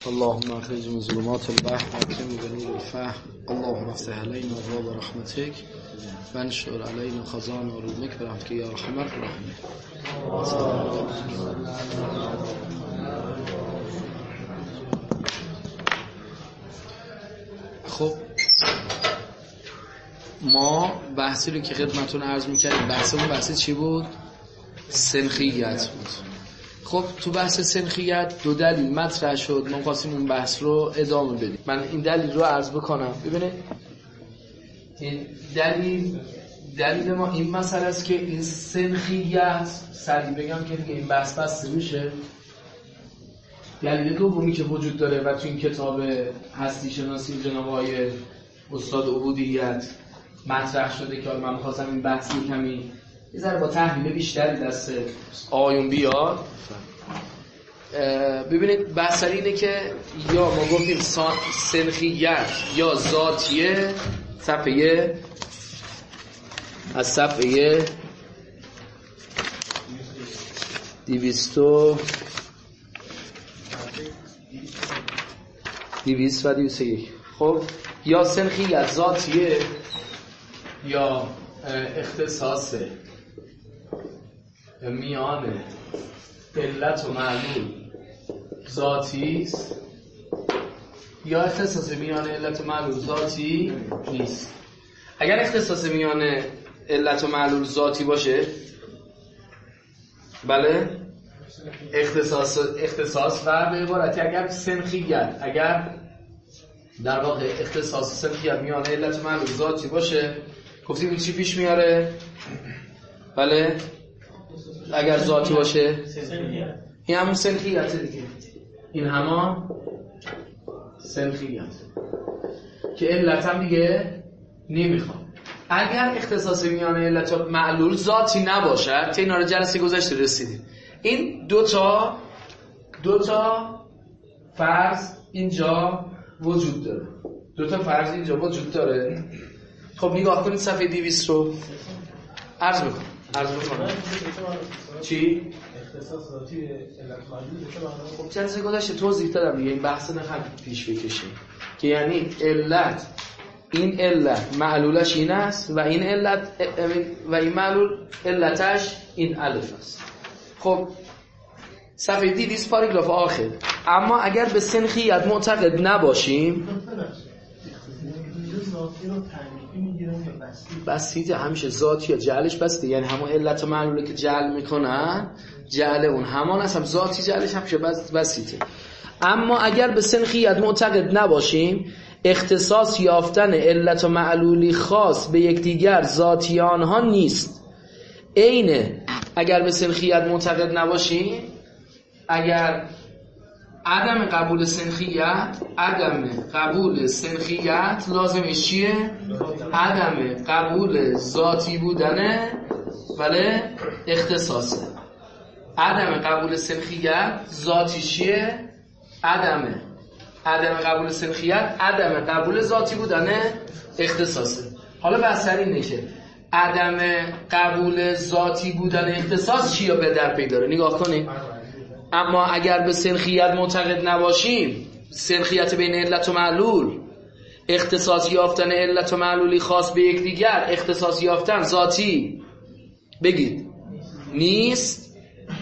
اللهم اخرج من ظلمات الوهم واكرمنا بنور الفهم. اللهم افتح علينا ابواب رحمتك وانشر علينا خزائن علومك برحمتك یا ارحم الراحمین. خب ما بحثی رو که خدمتتون عرض می‌کردیم بحث چی بود؟ سنخیت بود. خب تو بحث سنخیت دو دلیل مطرح شد، ما خواستیم اون بحث رو ادامه بدیم. من این دلیل رو عرض بکنم. ببینید این دلیل ما این مسئله است که این سنخیت سریع بگم که دیگه این بحث بسته میشه. دلیل دومی که وجود داره و تو این کتاب هستی شناسی جناب آقای استاد عبودیت مطرح شده که من می‌خواستم این بحث کمی یه ذره با تحلیل بیشتری دست آقایون بیاد. ببینید بحث اینه که یا ما گفتیم سنخیت یا ذاتیه، صفحه از صفحه 201. خب یا سنخیت ذاتیه یا اختصاصه میان علت و معلول ذاتی است یا اختصاص میان علت و معلول ذاتی نیست. اگر اختصاص میان علت و معلول ذاتی باشه، بله اختصاص و به عبارتی اگر سنخیت، اگر در واقع اختصاص سنخیت میان علت و معلول ذاتی باشه، گفتیم این چی پیش میاره؟ بله اگر ذاتی باشه این همون سنخیته دیگه، این همان سنخیت که علت هم دیگه نمیخوام. اگر اختصاص میان علت و معلول ذاتی نباشد که اینا رو جلسه گذشته رسیدیم، این دو تا فرض اینجا وجود داره. خب نگاه کنید صفحه 200 رو عرض میکنم. چی؟ اختصاص ذاتی علت معلول. خب جلسه گذشته توضیح دادم دیگه، این بحث نخواهیم پیش بکشیم که یعنی این علت معلولش این است و این علت و این معلول علتش این الف است. خب صفحه 200 پاراگراف آخر. اما اگر به سنخیت معتقد نباشیم، بسیطه همیشه ذاتی یا جعلش بسیطه، یعنی همون علت و معلوله که جعل میکنن جعل اون همان است، هم ذاتی جعلش همیشه بسیطه. اما اگر به سنخیت معتقد نباشیم، اختصاص یافتن علت و معلولی خاص به یکدیگر ذاتی آنها نیست. اینه اگر به سنخیت معتقد نباشیم، اگر عدم قبول سنخیت لازمش چیه؟ عدم قبول ذاتی بودنه، بله اختصاصه. عدم قبول سنخیت ذاتی چیه؟ عدم قبول سنخیت عدم قبول ذاتی بودنه اختصاصه. حالا بحث اینه که عدم قبول ذاتی بودن اختصاص چی به در پی داره؟ نگاه کنید. اما اگر به سنخیت معتقد نباشیم، سنخیت بین علت و معلول، اختصاص یافتن علت و معلولی خاص به یکدیگر، اختصاص یافتن ذاتی بگید نیست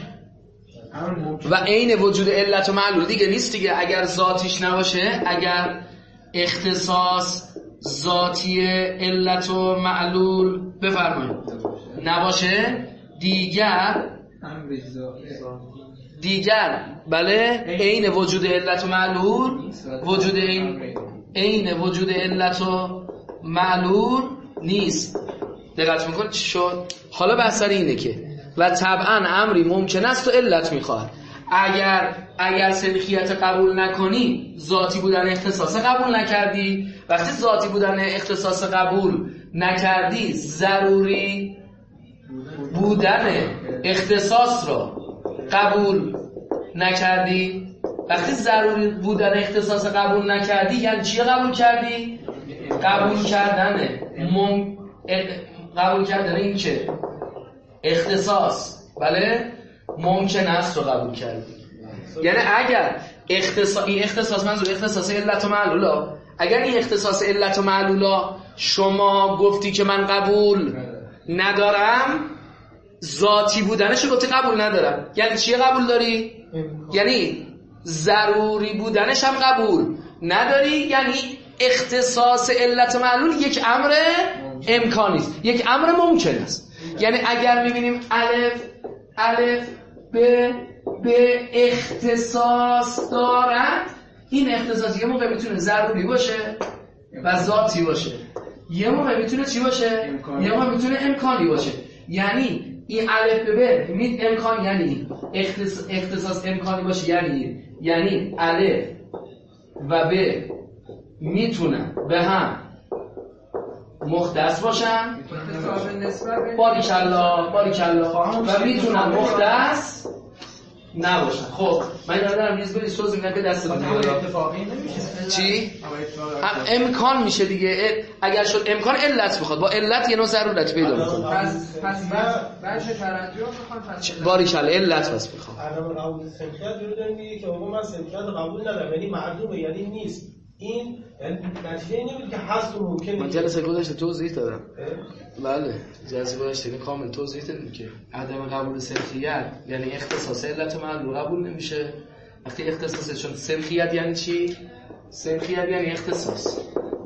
و عین وجود علت و معلول دیگه نیست دیگه. اگر ذاتیش نباشه، اگر اختصاص ذاتی علت و معلول بفرمایید نباشه، دیگر بله عین وجود علت و معلول، عین وجود علت و معلول نیست. دقت میکنید چی شد؟ حالا بحث اینه که و طبعا امری ممکن است و علت میخواد. اگر سنخیت قبول نکنی، ذاتی بودن اختصاص قبول نکردی. وقتی ذاتی بودن اختصاص قبول نکردی، ضروری بودن اختصاص را قبول نکردی. وقتی ضروری بودن اختصاص قبول نکردی، یعنی چی قبول کردی؟ قبول کردن این که اختصاص بله ممکن است رو قبول کردی. یعنی اگر این اختصاص منظور اختصاص علت و معلولا. اگر این اختصاص علت و معلولا شما گفتی که من قبول ندارم، ذاتی بودنش گفتی قبول ندارم، یعنی چیه قبول داری؟ یعنی ضروری بودنش هم قبول نداری، یعنی اختصاص علت و معلول یک امر امکانی است، یک امر ممکن است. یعنی اگر می‌بینیم الف به اختصاص دارد، این اختصاص یه موقع میتونه ضروری باشه و ذاتی باشه، یه موقع میتونه چی باشه؟ یه موقع میتونه امکانی باشه. یعنی این الف به امکان، یعنی اختصاص امکانی باشه، یعنی الف و ب میتونن به هم مختص باشن، باریکالله و میتونن مختص نباشن. خب من دارم ریز بری سوز میگن که دست اتفاقی نمیشه. چی؟ امکان میشه دیگه. اگر شد امکان علت بخواد، با علت یه نوع ضرورت پیدا میکنه. پس بچه ترجمه بخوام باریکالله علت بس بخوام. عدم قبول سمخیت رو داریم دیگه که من سمخیت قبول ندارم، یعنی معدومه، یعنی نیست. این نتیجه اینه بود که هست و ممکنه. من جلسه گذشته توضیح دادم. بله جلسه گذشته کامل توضیح دادم که عدم قبول سمخیت یعنی اختصاص علت و معلول قبول نمیشه. وقتی اختصاص، چون سمخیت یعنی چی؟ سمخیت یعنی اختصاص.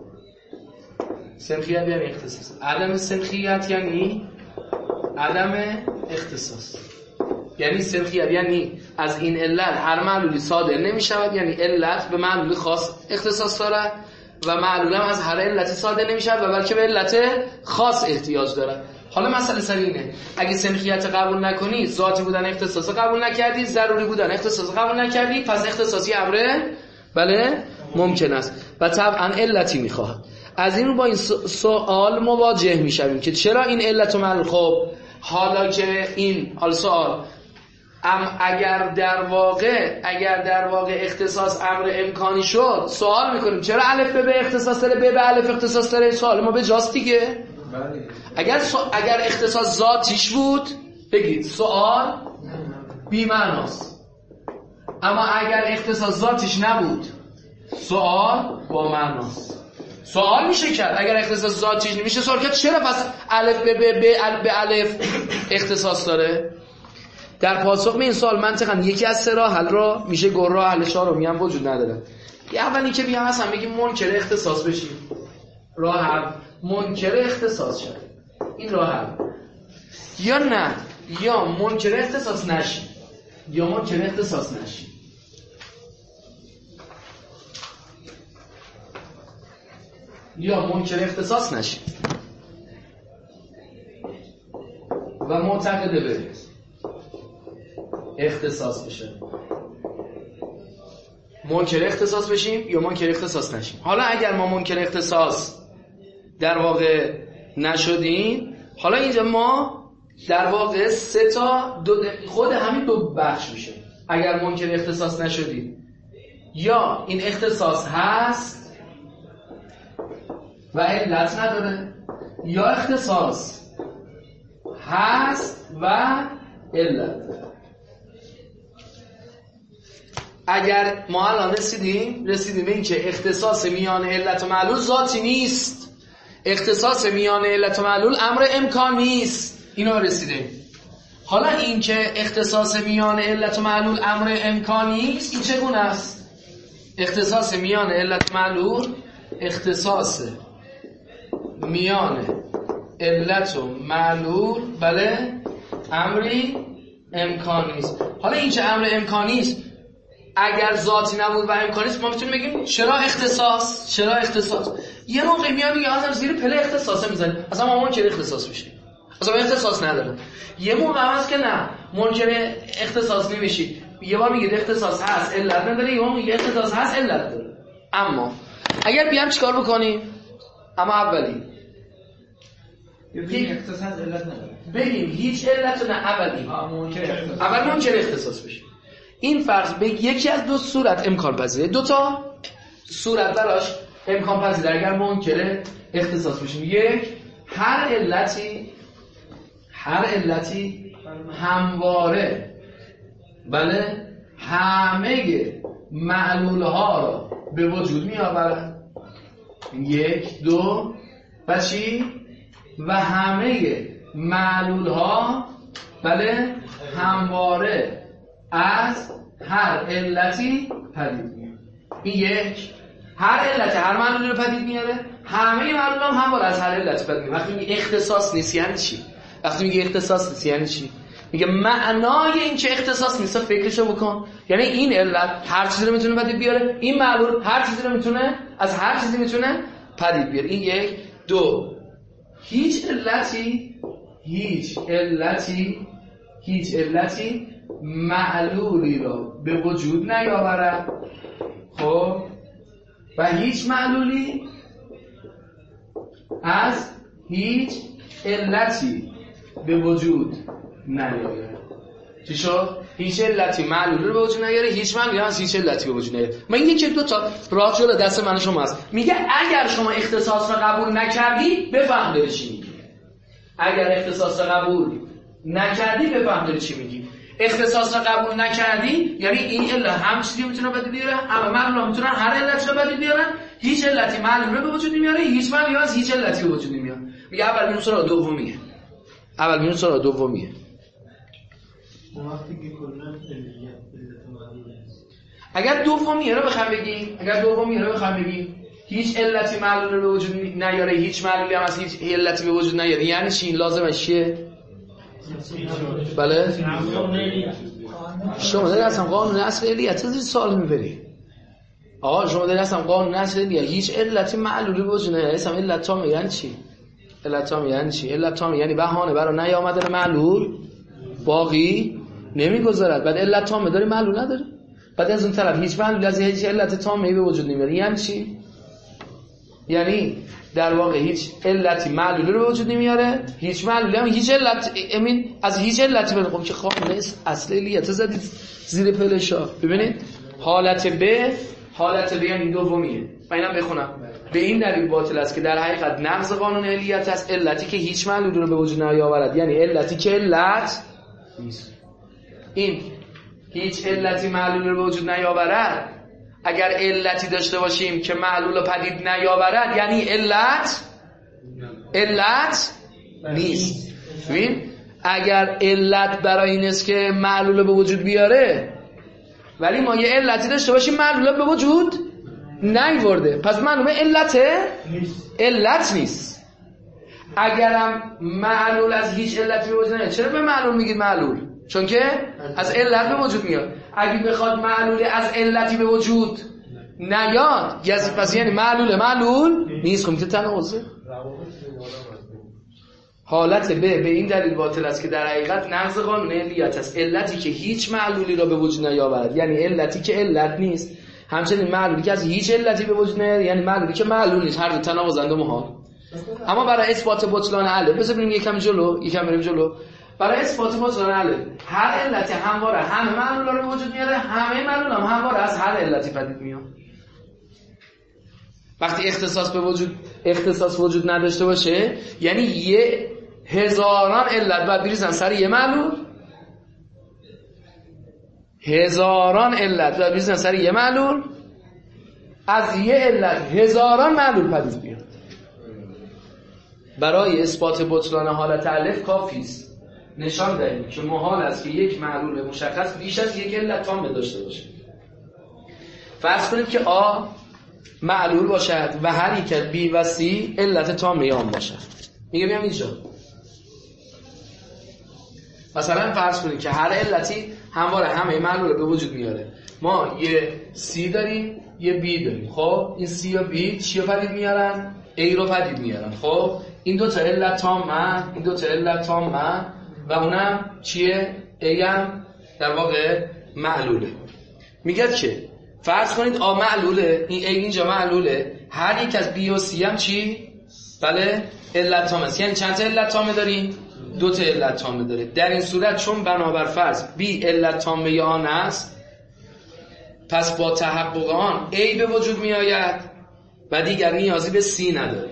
سمخیت یعنی اختصاص. عدم سمخیت یعنی عدم اختصاص. یعنی سمخیت یعنی از این علت هر معلولی صادر نمی شود، یعنی علت به معلول خاص اختصاص دارد و معلول هم از هر علتی صادر نمی شود و بلکه به علت خاص احتیاج دارد. حالا مسئله سر اینه، اگه سمخیت قبول نکنی، ذاتی بودن اختصاص قبول نکردی، ضروری بودن اختصاص قبول نکردی، پس اختصاصی امره بله ممکن است و طبعا علتی میخواهد. از این رو با این سوال مواجه میشویم که چرا این علت و معلول. خب حالا که این سوال اگر در واقع اختصاص امر امکانی شد، سوال میکنیم چرا الف به اختصاص داره، به الف اختصاص داره. سوال ما به جاست دیگه. اگر اختصاص ذاتیش بود بگید سوال بی معناست، اما اگر اختصاص ذاتیش نبود سوال با معناست. سوال میشه کرد اگر اختصاص ذاتیش نمیشه سوال کرد چرا پس الف به الف اختصاص داره. در پاسخ به این سوال منطقاً یکی از سه راه حل را میشه گفت. راه حل شارو میگم وجود نداره. اولی که بیام اصلا بگیم منکر اختصاص بشیم، راه حل منکر اختصاص شد، این راه حل. یا نه، یا منکر اختصاص نشیم یا منکر اختصاص نشیم. یا منکر اختصاص نشیم و معتقده به اختصاص بشه. منکر اختصاص بشیم یا منکر اختصاص نشیم. حالا اگر ما منکر اختصاص در واقع نشدیم، حالا اینجا ما در واقع سه تا خود همین دو بخش میشه. اگر منکر اختصاص نشدیم، یا این اختصاص هست و علت نداره، یا اختصاص هست و علت داره. اگر ما الان رسیدیم به این که اختصاص میان علت و معلول ذاتی نیست، اختصاص میان علت و معلول امر امکان نیست، اینا رسیدیم. حالا این که اختصاص میان علت و معلول امر امکانی نیست، این چگونه است؟ اختصاص میان علت و معلول، اختصاص میان علت و معلول بله امری امکانی است. حالا این که امر امکانی است، اگر ذاتی نبود و امکانی است، ما میتونیم بگیم چرا اختصاص؟ یه موقع میاد میگه آدم زیر پله اختصاصه میزنه، اصلا ما منکر اختصاص میشیم، اصلا اختصاص نداره. یه موقع هست که نه منکر اختصاص نمیشی، یه بار میگه اختصاص هست علت نداره، یه موقع میگه اختصاص هست علت داره. اما اگر بیام چیکار بکنیم؟ اما اولی بگیم اختصاص علت نداره، بگیم هیچ علت نه، اول منکر اختصاص بشیم. این فرض به یکی از دو صورت امکان پذیره، دو تا صورت براش امکان پذیره اگر منکر اختصاص بشیم. یک، هر علتی همواره بله همه معلول ها را به وجود می آورد. 1 2 و چی؟ و همه معلول ها بله همواره از هر علتی پدید میاد. این 1 هر علت هر معلولی رو پدید میاره، همه معلول هم همواره از هر علتی پدید میاد. وقتی میگه اختصاص نیست یعنی چی؟ وقتی میگه اختصاص نیست یعنی چی؟ میگه معنای این که اختصاص نیست فکرشو بکن، یعنی این علت هر چیزی رو میتونه پدید بیاره، این معلول هر چیزی رو میتونه از هر چیزی میتونه پدید بیاره. این 1 2 هیچ علتی معلولی را به وجود نیاورد. خب و هیچ معلولی از هیچ علتی به وجود نیاید. چی شد؟ هیچ علتی معلولی رو به وجود نیاره، هیچ معلولی از هیچ علتی به وجود نیاره. من این 1 2 تا راه جلو دست من شما هست. میگه اگر شما اختصاص را قبول نکردی بفهم داری چی میگی. اگر اختصاص را قبول نکردی بفهم داری چی میگی. اختصاص را قبول نکردی یعنی این علت هم چیزی میتونه بدید بیاره، همه معلولا میتونن هر علتی رو بدید بیارن، هیچ علتی معلول رو به وجود نمیاره، هیچ معلولی از هیچ علتی به وجود نمیاد. میگه اول میون سراغ دومیه. اگر دومیه رو بخوام بگیم هیچ علتی معلول رو به وجود نیاره، هیچ معلولی هم از هیچ علتی به وجود نیاره، یعنی چی؟ این لازمش چیه؟ بله؟ شما داری اصلا قانون اصل علیت زیر سوال میبری. آقا شما داری اصلا قانون اصل علیت هیچ علتی معلولی به وجود نیاره. اصلا علت تام یعنی چی؟ علت تام یعنی بهانه برای نیامدن معلول باقی نمیگذارد. بعد علت تام داری معلول نداره. بعد از اون طرف هیچ معلولی از هیچ علت تامی به وجود نمیاره. یعنی چی؟ یعنی در واقع هیچ علتی معلولی رو به وجود نمیاره، هیچ معلولی هم هیچ علت از هیچ علتی بخوام که قانون اصل علیت زدید زیر پلشا. ببینید حالت ب یعنی دومیه. من اینم بخونم. به این دلیل باطل است که در حقیقت نقض قانون علیت است علتی که هیچ معلولی رو به وجود نیاورد، یعنی علتی که علت نیست. این هیچ علتی معلولی رو به وجود نیاورد، اگر علتی داشته باشیم که معلول رو پدید نیاورد یعنی علت نیست. ببین اگر علت برای این است که معلول رو به وجود بیاره ولی ما یه علتی داشته باشیم معلول رو به وجود نیورده، پس معلومه علت نیست. اگرم معلول از هیچ علتی به وجود نیاد، چرا به معلول میگید معلول؟ چون که از علت به وجود میاد. اگه بخواد معلول از علتی به وجود نیاد پس یعنی معلول نیست. خب که تناقضه. حالت به این دلیل باطل است که در حقیقت نقض قانون علیت است علتی که هیچ معلولی را به وجود نیاورد، یعنی علتی که علت نیست، همچنین معلولی که از هیچ علتی به وجود نیاد یعنی معلولی که معلول نیست. هر دو تناقضند و محال. اما برای اثبات بطلان علل بذار بریم یکم بریم جلو. برای اثبات بطلان علل هر علتی همواره همه معلولا رو به وجود میاره، همه معلول هم همواره از هر علتی پدید میاد. وقتی اختصاص وجود نداشته باشه یعنی یه هزاران علت بعد بریزن سر یه معلول، از یه علت هزاران معلول پدید بیاد. برای اثبات بطلان حالت الف کافی است نشان دهیم که محال است که یک معلول مشخص بیش از یک علت تام داشته باشه. فرض کنید که آ معلول باشد و هر یک از بی و سی علت تامه آن باشد. میگم اینجا مثلا فرض کنید که هر علتی همواره همه معلول به وجود میاره. ما یه سی داریم یه بی داریم. خب این سی و بی چی رو پدید میارن؟ ای رو پدید میارن. خب این دو تا علت تامه و اونم چیه؟ ای هم در واقع معلوله. میگه که فرض کنید آ معلوله، این ای اینجا معلوله، هر یک از بی و سی هم چی؟ بله علت تامه است. یعنی چند تا علت تامه داریم؟ 2 تا علت تامه داره. در این صورت چون بنابر فرض بی علت تامه آن است، پس با تحقق آن ای به وجود می آید و دیگر نیازی به سی نداره.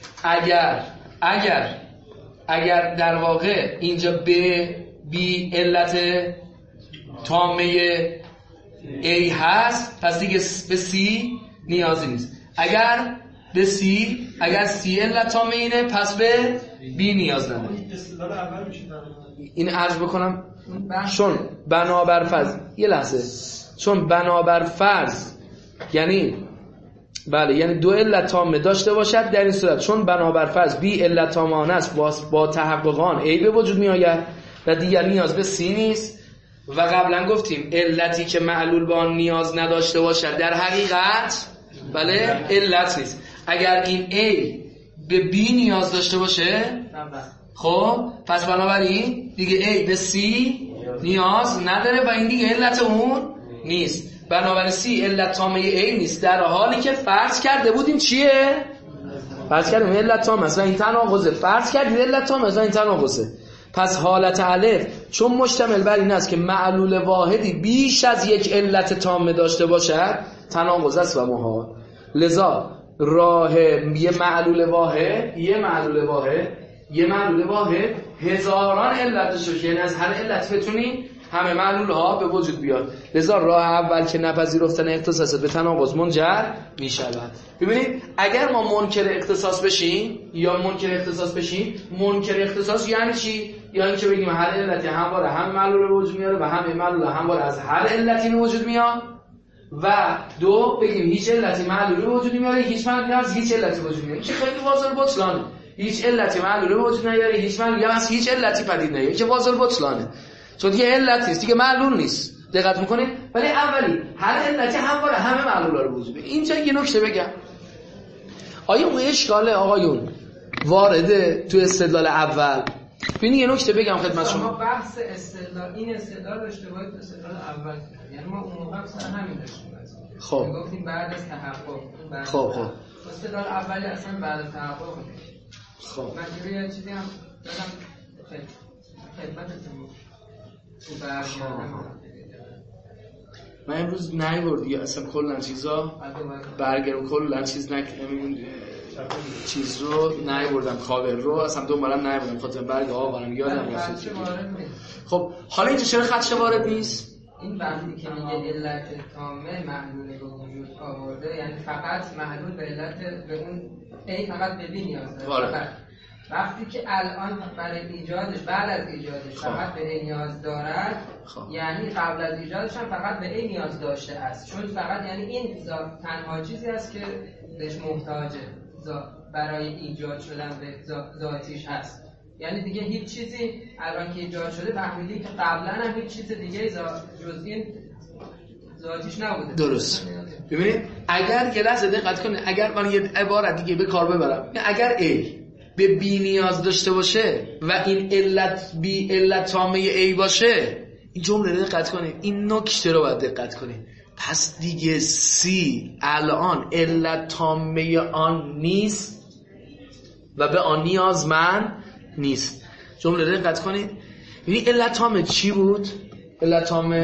اگر در واقع اینجا بی علت تامه A هست پس دیگه به C نیازی نیست. اگر به C اگر C علت تامه اینه پس به B نیاز نداره. این عرض بکنم چون بنابر فرض یه لحظه چون بنابر فرض یعنی بله یعنی دو علت تامه داشته باشد در این صورت چون بنابر فرض B علت تامه آن است با تحقق آن A به وجود می آید و دیگر نیاز به C نیست. و قبلا گفتیم علتی که معلول به آن نیاز نداشته باشد در حقیقت بله علت نیست. اگر این A به B نیاز داشته باشه خب پس بنابراین دیگه A به C نیاز نداره و این دیگه علت اون نیست. بنابراین C علت تامه A نیست در حالی که فرض کرده بودیم چیه؟ فرض کردیم علت تامه مثلا این تناقضه. فرض کردیم علت تامه مثلا این تناقضه. پس حالت الف چون مشتمل بر این است که معلول واحدی بیش از یک علت تامه داشته باشد تناقض است و محال. لذا راه یه معلول واحد هزاران علت داشته یعنی از هر علت بتونی همه معلول ها به وجود بیاد. لذا راه اول که نپذیرفتن اختصاص به تناقض منجر می شود. ببینید اگر ما منکر اختصاص بشیم منکر اختصاص یعنی چی؟ یعنی که بگیم هر علتی همواره هم معلول به وجود میاره و همه معلول همواره از هر علتی به وجود میاد و دو بگیم هیچ علتی معلول به وجود میاره هیچ معلولی از هیچ علتی به وجود میاره. که خیلی واضح بطلانه. هیچ علتی معلول به وجود نمیاره هیچ معلولی از هیچ علتی پدید نمیاد که واضح بطلانه. چون دیگه علت نیست دیگه معلول نیست. دقت میکنید؟ ولی اولی هر علتی همواره همه معلولا رو وجود میاره. اینجا یه نکته بگم. آیا اون اشکال آقایون وارده تو استدلال اول؟ ببین یه نکته بگم خدمت شما. ما بحث استدلال این استدلال داشته باید استدلال اول یعنی ما اون موقع اصلا همین داشتیم. خب گفتیم بعد از تحقق. خب استدلال اولی اصلا بعد از تحقق. خب من یه چیزی هم دادم خدمتتون. من امروز نیوردی اصلا کلا چیزا برگر و کلا چیز رو نیوردم کاور رو اصلا دنبالم نیوردم خاطر برگ آورم یادم رفت. خب حالا اینجا چرا خدشه وارد نیست؟ این وقتی که میگه علت تامه معلول به وجود آورده یعنی فقط معلول به علت به اون A فقط به B نیاز داره. وقتی که الان برای ایجادش بعد از ایجادش فقط به A نیاز دارد یعنی قبل از ایجادش هم فقط به A نیاز داشته است. چون فقط یعنی این تنها چیزی است که بهش محتاجه برای ایجاد شدن به ذاتیش هست. یعنی دیگه هیچ چیزی الان که ایجاد شده فهمیدی که قبلا هم هیچ چیز دیگه جز این ذاتیش نبوده. درست. ببینید اگر یه لحظه دقت کنید اگر من یه عبارت دیگه به کار ببرم اگر A به B نیاز داشته باشه و این علت B علت تامه A باشه این جمله رو دقت کنید این نکته رو باید دقت کنید. پس دیگه C الان علت تامه آن نیست و به آن نیازمند نیست. جمله رو دقت کنید. یعنی علت تامه چی بود؟ علت تامه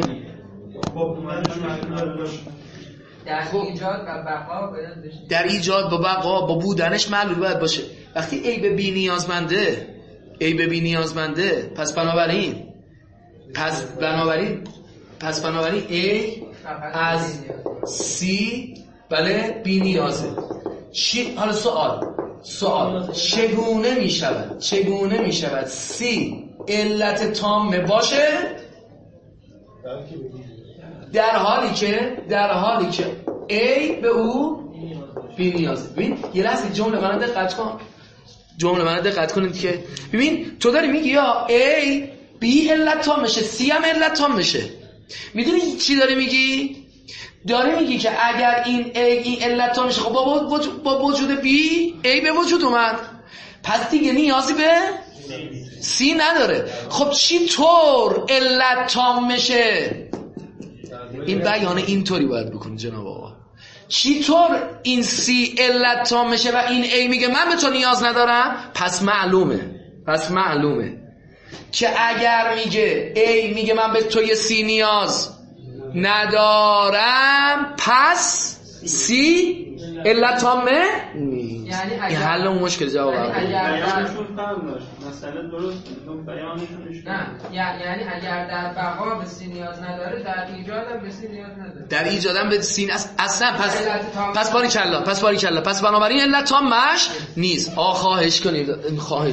در ایجاد و بقا با بودنش معلول باید باشه. وقتی A به B نیازمنده پس بنابراین A از C بله B نیازه. حالا سوال چگونه می شود C علت تامه باشه در حالی که A به او B نیازه. ببین یه لحظه جمله من دقت کنید که ببین تو داری میگی یا A B علت تام میشه C هم علت تام میشه. میدونی چی داری میگی؟ داری میگی که اگر این A این علت تام میشه خب با وجود B A به وجود اومد پس دیگه نیازی به C نداره. خب چی طور علت تام میشه؟ این بیانه اینطوری باید بکنی جناب آقا. چی طور این C علت تام میشه و این A میگه من به تو نیاز ندارم؟ پس معلومه که اگر میگه A میگه من به تو C نیاز ندارم پس C علت تامه نیست. یعنی این حل اون مشکل جواب بیانشون فهم داشت مسئله درست بود بیانشون نه یعنی اگر در بقا به سی نیاز نداره در ایجاد هم به سی نیاز نداره. در ایجادم به سی اصلا پس باریکلا پس بنابراین علت تامش نیست. خواهش کنید خواهش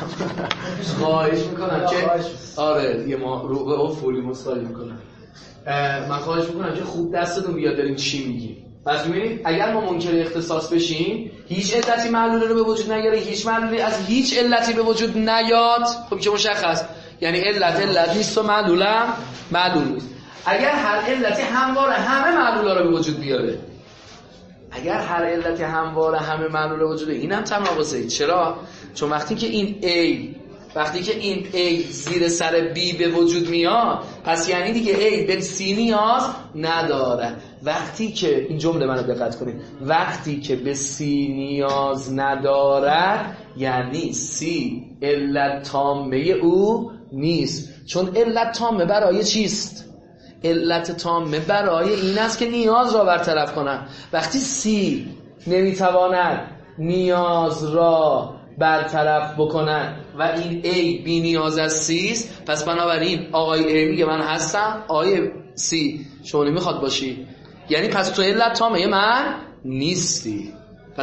میکنم که آره یه ما رو به افولی مصالی میکنم. من خواهش میکنم که خوب دستتون بیاد داریم چی میگیم. پس ببینید اگر ما منکر اختصاص بشیم هیچ علتی معلوله رو به وجود نیاره، هیچ معلولی از هیچ علتی به وجود نیاد، خب که مشخص یعنی علت نیست و معلولم معلول نیست. اگر هر علتی همواره همه معلولا رو به وجود بیاره، اگر هر علتی همواره همه معلولا وجود اینم تناقضه. چرا؟ چون وقتی که این A زیر سر B به وجود میاد پس یعنی دیگه A به C نیاز نداره. وقتی که این جمله منو دقت کنید، وقتی که به C نیاز ندارد یعنی C علت تامه او نیست. چون علت تامه برای چیست؟ علت تامه برای این است که نیاز را برطرف کنند. وقتی C نمیتواند نیاز را برطرف بکنن و این A بی نیاز از C است، پس بنابراین آقای A میگه من هستم، آقای C شما نمیخواد باشی، یعنی پس تو علت تامه من نیستی.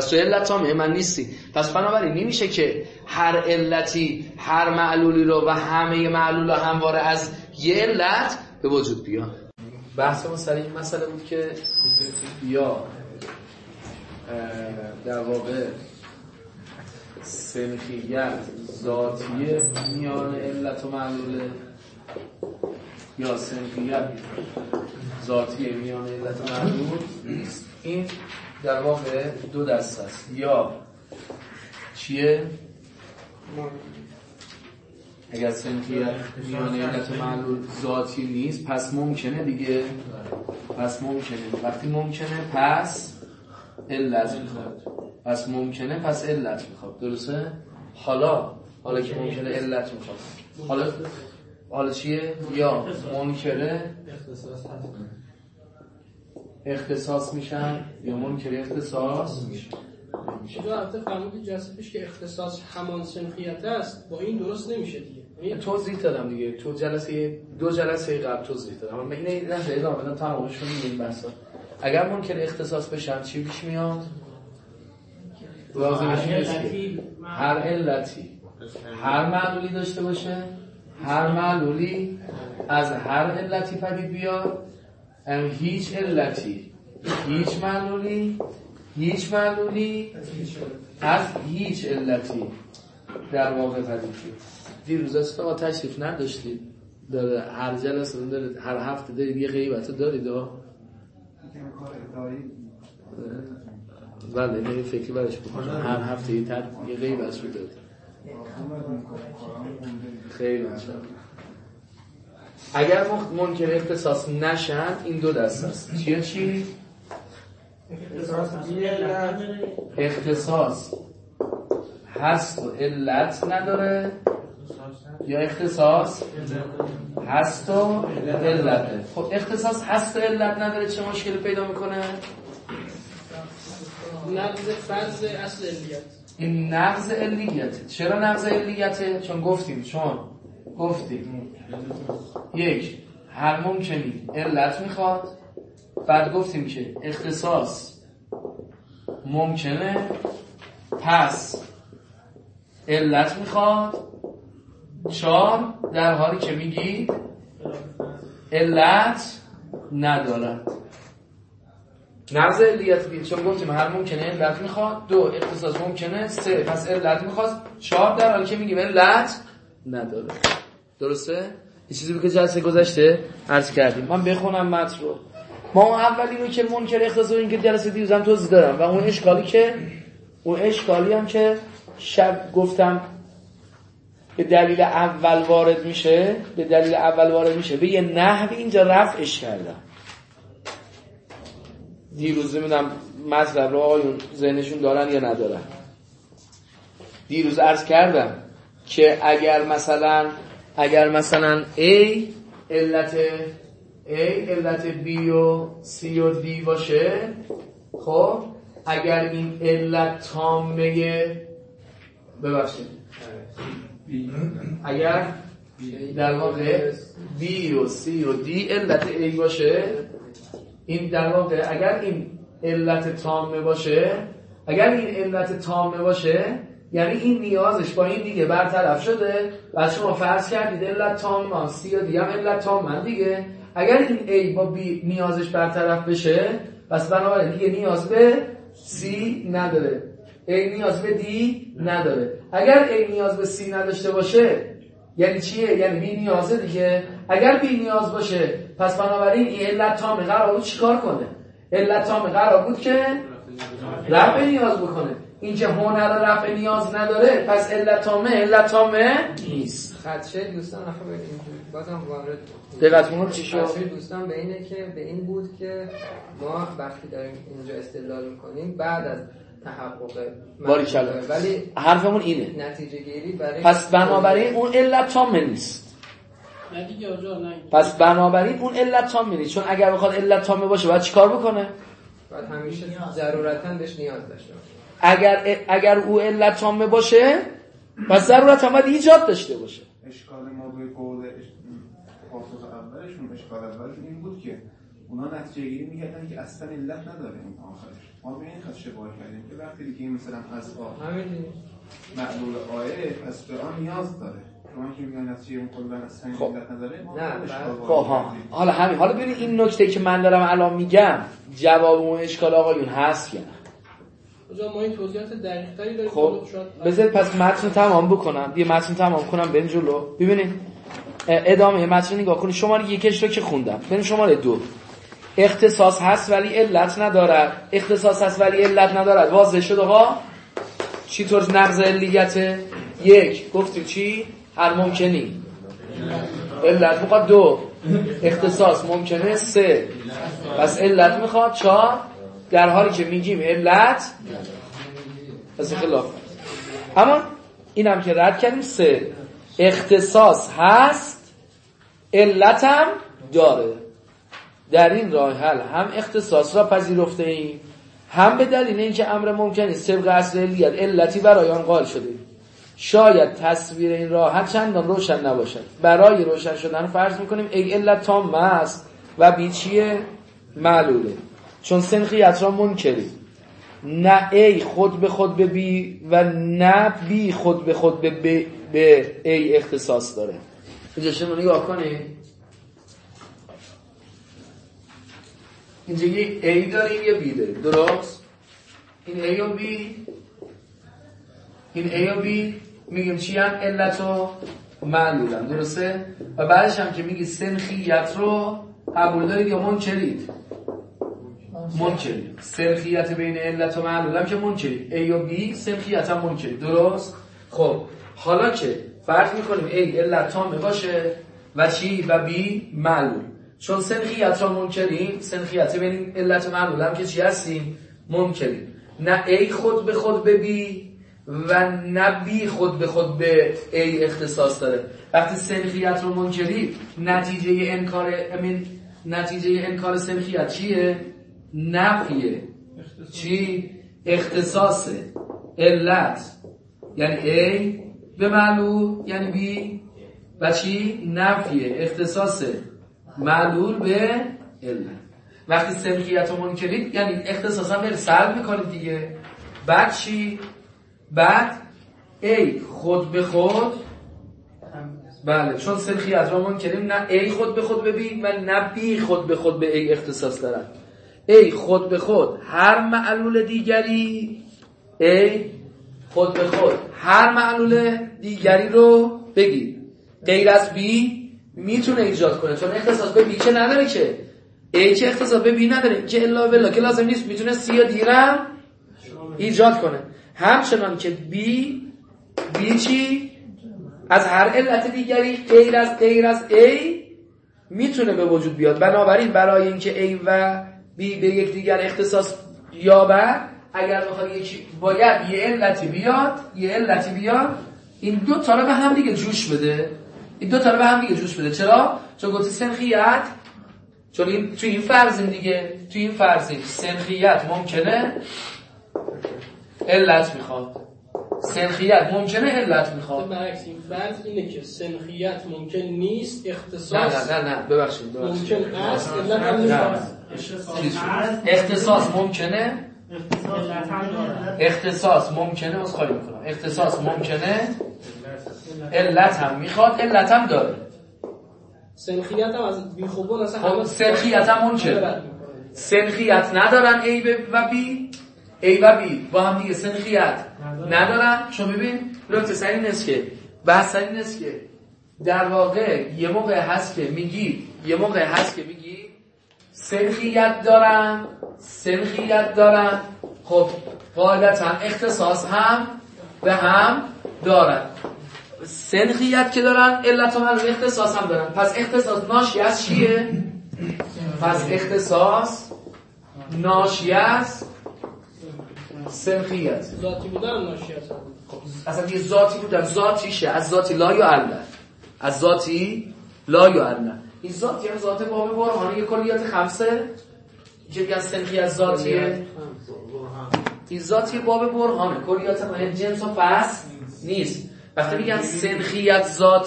پس بنابراین نمیشه که هر علتی هر معلولی رو و همه معلولا همواره از یه علت به وجود بیان. بحث ما سر این مسئله بود که یا در واقع سنخیت ذاتیه میان علت و معلوله یا سنخیت ذاتیه میان علت و معلول. این در واقع دو دسته است. یا چیه؟ اگر سنخیت میان علت و معلول ذاتی نیست پس ممکنه دیگه، وقتی ممکنه پس علت میخواد، پس علت میخواد. درسته؟ حالا که ممکنه علت میخواد، حالا چیه؟ یا منکره اختصاص میشن یا منکره اختصاص میشن. دو هفته فرمودی جلسه پیش که اختصاص همان سنخیت است، با این درست نمیشه دیگه. توضیح دادم دیگه تو دو جلسه قبل توضیح دادم. من اینه نه ادامه بدم تمامش کنیم این بحثا. اگر منکر اختصاص بشن چی پیش میاد؟ لازمش نیست هر علتی هر معلولی داشته باشه، هر معلولی از هر علتی پدید بیاد، هیچ علتی هیچ معلولی از هیچ علتی در واقع پدید بیاد. دیروز اصلا تشریف نداشتید، داره هر جلسه داره هر هفته دارید یه غیبت دارید بله این فکری برش بکنم هر هفته یه غیبت رو داد. خیلی مشکل. اگر منکر اختصاص نشن این دو دسته است. چی؟ اختصاص هست و علت نداره یا اختصاص هست و علته. خب اختصاص هست و علت نداره چه مشکلی پیدا میکنه؟ نقض فرض اصل علیت. این نقض علیته. چرا نقض علیته؟ چون گفتیم یک هر ممکنی علت میخواد، بعد گفتیم که اختصاص ممکنه پس علت میخواد، 4 در حالی که میگی علت ندارد. نقض علیت بید چون گفتیم هر ممکنه علت میخواد، 2 اختصاص ممکنه، 3 پس علت میخواد، 4 در حالی که میگیم علت نداره. درسته؟ یه چیزی که جلسه گذشته عرض کردیم. من بخونم متن رو. ما اون اولی رو که منکر اختصاص این که جلسه دیروزم توضیح دادم و اون اشکالی هم که شب گفتم به دلیل اول وارد میشه به یه نحوی اینجا رفعش کردم. دیروز نمیدونم مطلب رو آیون ذهنشون دارن یا ندارن. دیروز عرض کردم که اگر مثلا A علت B و C و D باشه، خب اگر این علت تامه ببخشید اگر در واقع B و C و D علت A باشه، این در واقع اگر این علت تامه باشه، اگر این علت تامه باشه یعنی این نیازش با این دیگه برطرف شده و شما فرض کردید علت تامه C و D هم علت تامه دیگه. اگر این A با B نیازش برطرف بشه پس بنابراین دیگه نیاز به C نداره، A نیاز به D نداره. اگر A نیاز به C نداشته باشه یعنی چیه؟ یعنی B نیازه دیگه. اگر B نیاز باشه پس بنابراین این علت تامه قرار بود چیکار کنه؟ علت تامه قرار بود که رفع نیاز بکنه. اینجا هنر رفع نیاز نداره پس علت تامه نیست. خدشه دوستان آخه بازم وارد دقیقاً چی شد؟ خدشه دوستان به اینه که به این بود که ما وقتی داریم اینجا استدلال میکنیم بعد از تحقق باریکلا، ولی حرفمون اینه نتیجه گیری برای پس بنابراین اون علت تامه نیست. نه دیگه آجا نه. پس بنابراین اون علت تامه نیست، چون اگر بخواد علت تامه باشه باید چیکار بکنه؟ باید همیشه ضرورتاً بهش نیاز داشته باشه. اگر او علت تامه باشه پس ضرورتاً باید ایجاد داشته باشه. اشکال ما به قول پاسخ اولشون، اشکال اولشون این بود که اونا نتیجه گیری می‌کردن که اصلا علت نداره این آخرش. ما به این خاطر شباهت کردیم که وقتی دیگه مثلا از معلول آیه پس به آن نیاز داره. شما که میگن نتیجه اون کلا اصلا علت نداره. خب حالا همین، حالا ببینید این نکته که من دارم الان میگم جواب اون اشکال آقایون هست یا نه؟ آجا ما این توضیحات دقیق‌تری داریم. خب بذارید پس متن تمام بکنم، یه متن تمام کنم بریم جلو. ببینید ادامه متن نگاه کنید. شماره یکش رو که خوندم، بریم شماره 2. اختصاص هست ولی علت ندارد. اختصاص هست ولی علت ندارد واضح شد آقا؟ چی طور نقض علیته؟ 1 گفتیم چی؟ هر ممکنی علت میخواد 2 اختصاص ممکنه 3 پس علت میخواد 4 در حالی که میگیم علت پس خلاف. اما اینم که رد کردیم 3 اختصاص هست علت هم داره. در این راه حل هم اختصاص را پذیرفته ایم هم به دلیل اینکه امر ممکنی طبق اصل علیت علتی برای آن قائل شده. شاید تصویر این راه چندان روشن نباشد. برای روشن شدن فرض میکنیم ای علت تام است و بی چیه؟ معلوله. چون سنخیت را منکری نه ای خود به خود به بی و نه بی خود به خود به ای اختصاص داره. اینجا شما نگاه کنید، اینجا یه A داریم یه B داریم، درست؟ این A و B، این A و B میگیم چی هم؟ علت و معلول هم، درسته؟ و بعدش هم که میگی سنخیت رو قبول دارید یا منکرید؟ منکرید. سنخیت بین علت و معلول هم که منکرید. A و B سنخیت هم منکرید، درست؟ خب حالا که فرض میکنیم A علت تامه باشه و چی؟ و B معلول. چون سنخیت را منکریم، سنخیت بین علت و معلول هم که چی هستیم؟ منکریم. نه A خود به خود به B و نه B خود به خود به A اختصاص داره. وقتی سنخیت رو منکریم نتیجه انکار سنخیت چیه؟ نفیه. چی؟ اختصاص علت یعنی A به معلول یعنی B و چی؟ نفیه اختصاص معلول به علت. وقتی سنخیت رو منکرید یعنی اختصاصا بر سلب میکنید دیگه. بعد چی؟ بعد A خود به خود، بله چون سنخیت رو منکریم نه A خود به خود به B و نه B خود به خود به A اختصاص دارد. A خود به خود هر معلول دیگری، A خود به خود هر معلول دیگری رو بگیر غیر از B میتونه ایجاد کنه، چون اختصاص به B که نداره که. A که اختصاص به B نداره که الا بالله که لازم نیست، میتونه C یا D رو ایجاد کنه. همچنان که B چی؟ از هر علت دیگری غیر از A میتونه به وجود بیاد. بنابراین برای اینکه A و B به یک دیگر اختصاص یابد اگر بخواد باید یه علتی بیاد این دو تا رو به هم دیگه جوش بده. چرا؟ چون گفتی سنخیت چون این تو این فرضیم دیگه، تو این فرضیم سنخیت ممکنه علت میخواد، سنخیت ممکنه علت میخواد. برعکس این فرض اینه که سنخیت ممکن نیست، اختصاص نه ببخشید ممکن است، علت هم میخواد. اختصاص ممکنه، اختصاص ممکنه، از خالی میکنم، اختصاص ممکنه علت هم میخواد، علت هم داره. سنخیت هم از بی خوبون اصلا سنخیت هم ممکنه، سنخیت ندارن A و B با هم دیگه سنخیت ندارن. شما ببین نکته سر این است که بحث سر این است که در واقع یه موقع هست که میگی سنخیت دارن خب قاعدتا اختصاص هم به هم دارن. سنخیت که دارن علت و معلول اختصاص هم دارن. پس اختصاص ناشی از چیه؟ پس اختصاص ناشی از سنخیت. ذاتی بودن ناشی از اصلا یه ذاتی بودن، ذاتیشه از ذاتی لا یا علت، از ذاتی لا یا علت. این ذاتی هم ذات باب برهانه یه کلیات خمسه که میگن سنخیت ذاتیه. این ذاتی باب برهانه کلیات هم جنس و فصل نیست. وقتی میگن سنخیت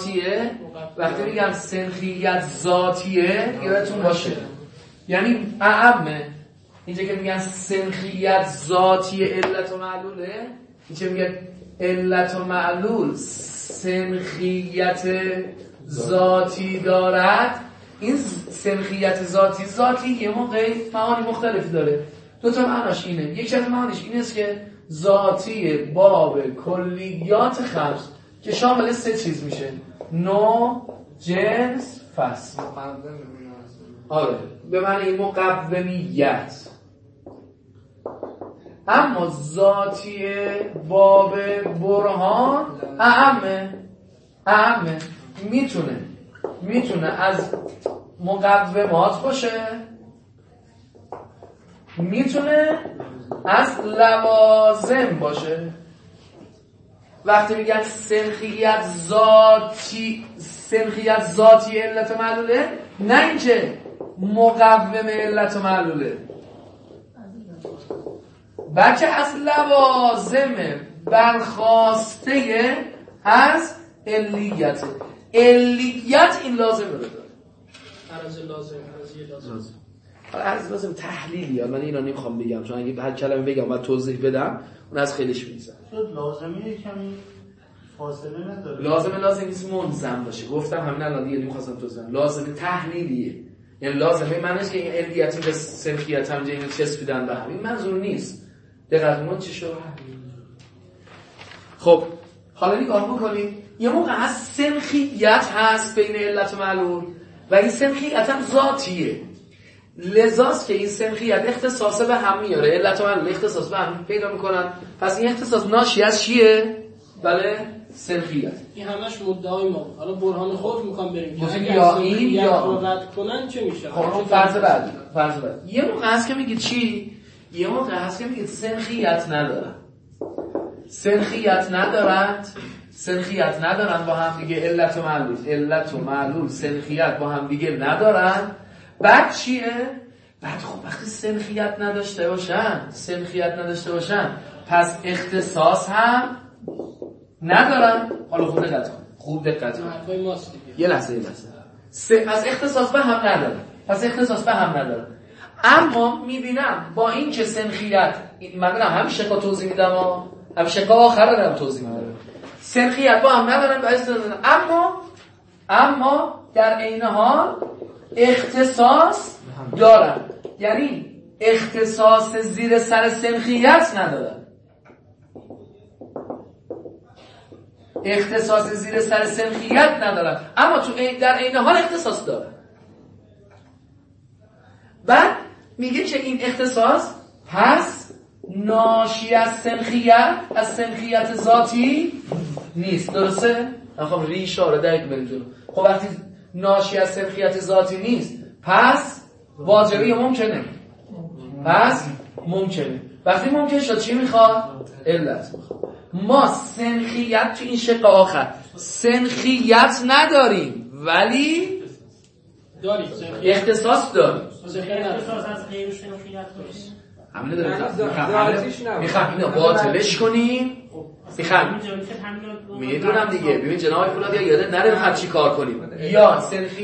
ذاتیه یادتون باشه یعنی اعمه. اینجا که میگن سنخیت ذاتی علت و معلوله، اینجا میگن علت و معلول سنخیت ذاتی دارد. این سنخیت ذاتی یه موقع معانی مختلف داره. دو تا معناش اینه، یک معنیش این است که ذاتی باب کلیات خمس که شامل سه چیز میشه: نوع، جنس، فصل. آره به معنی مقومیت. اما ذاتی باب برهان اعمه میتونه از مقومات باشه، میتونه از لوازم باشه. وقتی میگن سنخیت ذاتی علت و معلوله، نه اینکه مقوم علت و معلوله، بلکه از لوازم برخواسته از علیت. علیت این لازمه رو داره. عرض لازم تحلیلی ها. من اینا نمیخوام بگم چون اگه هر کلمه بگم باید توضیح بدم اون از خیلیش میزن. لازمه کمی فاصله نداره. لازم نیست منظم باشه. گفتم همین الان دیگه نمیخواستم توضیح بدم. لازمه تحلیلیه. یعنی لازمه معنیش که این علیتی به سنخیت هم جایی چسبیدن به هم. این منظور نیست. دقیقاً چی شد؟ خب حالا نگاه بکنید. یه موقع هست سنخیت هست بین علت و معلول و این سنخیت هم ذاتیه. لذاست که این سنخیت اختصاص به هم میاره، علت و معلول اختصاص به هم پیدا میکنن. پس این اختصاص ناشی از چیه؟ بله سنخیت. این همش مدعای ما. حالا برهان خود میخوام بریم که یا این یا رد کنن چه میشه؟ خب فرض بعد. یه موقع هست که میگه چی؟ یه موقع هست که میگه سنخیت ندارن با هم دیگه علت و معلول سنخیت با هم دیگه ندارن. بعد چیه؟ بعد خب وقتی سنخیت نداشته باشن پس اختصاص هم ندارن. حالا خوب دقت کن. یه لحظه پس اختصاص به هم ندارن. اما میبینم با این که سنخیت من هم شقا توضیح میدم هم شقا آخر دارم توضیح میدم. سنخیت با هم ندارن و استدلال، اما در عین حال اختصاص دارن. یعنی اختصاص زیر سر سنخیت ندارن. اما تو در عین حال اختصاص دارن. بعد میگه که این اختصاص پس ناشی از سنخیت ذاتی نیست. درسته؟ میخوام ریشه رو دقیق بریم جلو. خب وقتی ناشی از سنخیت ذاتی نیست پس واجبه یا ممکنه؟ پس ممکنه. وقتی ممکن شد چی میخواد؟ علت میخواد. ما سنخیت تو این شق آخر سنخیت نداریم ولی داری اختصاص داری. اختصاص از غیر سنخیت باشه. همینه داریم میخوام اینو باطلش کنیم. میخوام میدونم دیگه. ببین جناب فولاد یادت نره میخوام چی کار کنیم. یا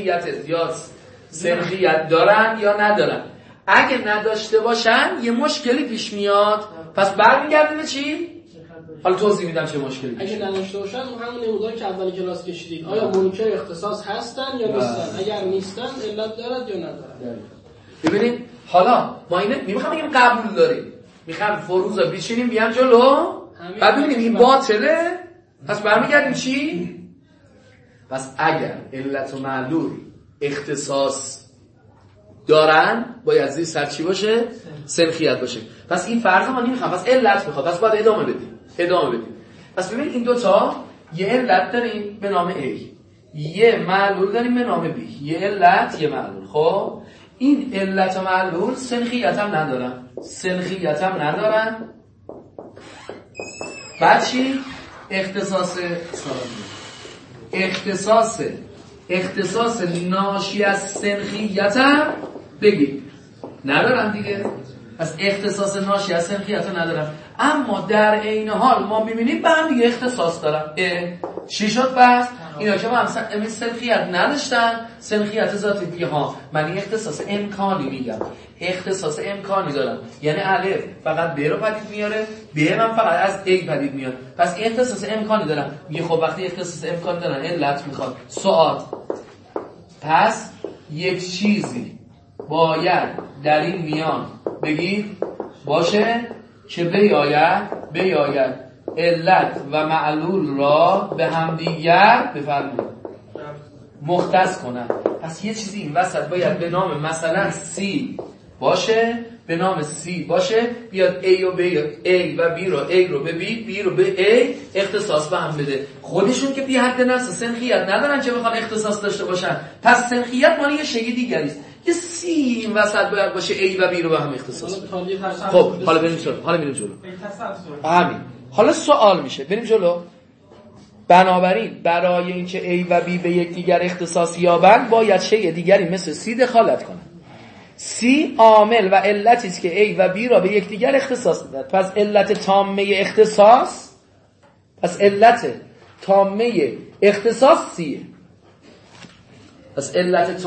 سنخیت دارن یا ندارن. اگه نداشته باشن یه مشکلی پیش میاد. پس برمیگردیم به چی؟ حالا توضیح میدم چه مشکلی پیش اگه نداشته باشن همون نموداری که اول کلاس کشیدید آیا منکر اختصاص هستن یا نیستن؟ اگر نیستن علت دارد یا ندارد؟ ببینید حالا ما اینه میخوام بگیم قبول داریم. میخوام فروضا بچینیم بیان جلو. بعد ببینیم این باطله. پس برمیگردیم چی؟ پس اگر علت و معلول اختصاص دارن باید زیر سر چی باشه؟ سنخیت باشه. پس این فرض ما نمیخوام. پس علت میخواد. پس باید ادامه بدیم. پس ببینید این دوتا یه علت داریم به نام A، یه معلول داریم به نام B. یه علت یه معلول. خب این علت و معلول سنخیت هم ندارن. بعد چی؟ اختصاص ناشی از سنخیت هم بگید ندارن دیگه. پس اختصاص ناشی از سنخیت هم ندارن، اما در عین حال ما میبینیم به هم دیگه اختصاص دارن. چی شد بس؟ اینا که ما هم سنخیت نداشتن، سنخیت ذاتی دیگه ها. من این اختصاص امکانی میگم، اختصاص امکانی دارم، یعنی الف فقط ب رو پدید میاره، ب من فقط از A پدید میاد. پس اختصاص امکانی دارم. میگه خب وقتی اختصاص امکانی دارن علت میخواد. سوال پس یک چیزی باید در این میان بگید باشه که بیاید علت و معلول را به همدیگر بفرمایید مختص کنن. پس یه چیزی این وسط باید به نام مثلا C باشه، به نام C باشه، بیاد A و B رو به B رو به A اختصاص به هم بده. خودشون که بی حد نفس سنخیت ندارن که بخوان اختصاص داشته باشن. پس سنخیت مالی یه شیء دیگری است. یه C این وسط باید باشه A و B رو به هم اختصاص بده. خب حالا بریم جلو. همین. حالا سوال میشه، بریم جلو. بنابراین برای اینکه A و B به یکدیگر اختصاص یابند باید شیء دیگری مثل C دخالت کنند. C عامل و علتی است که A و B را به یکدیگر اختصاص میدهد. پس علت تامه اختصاص C. پس علت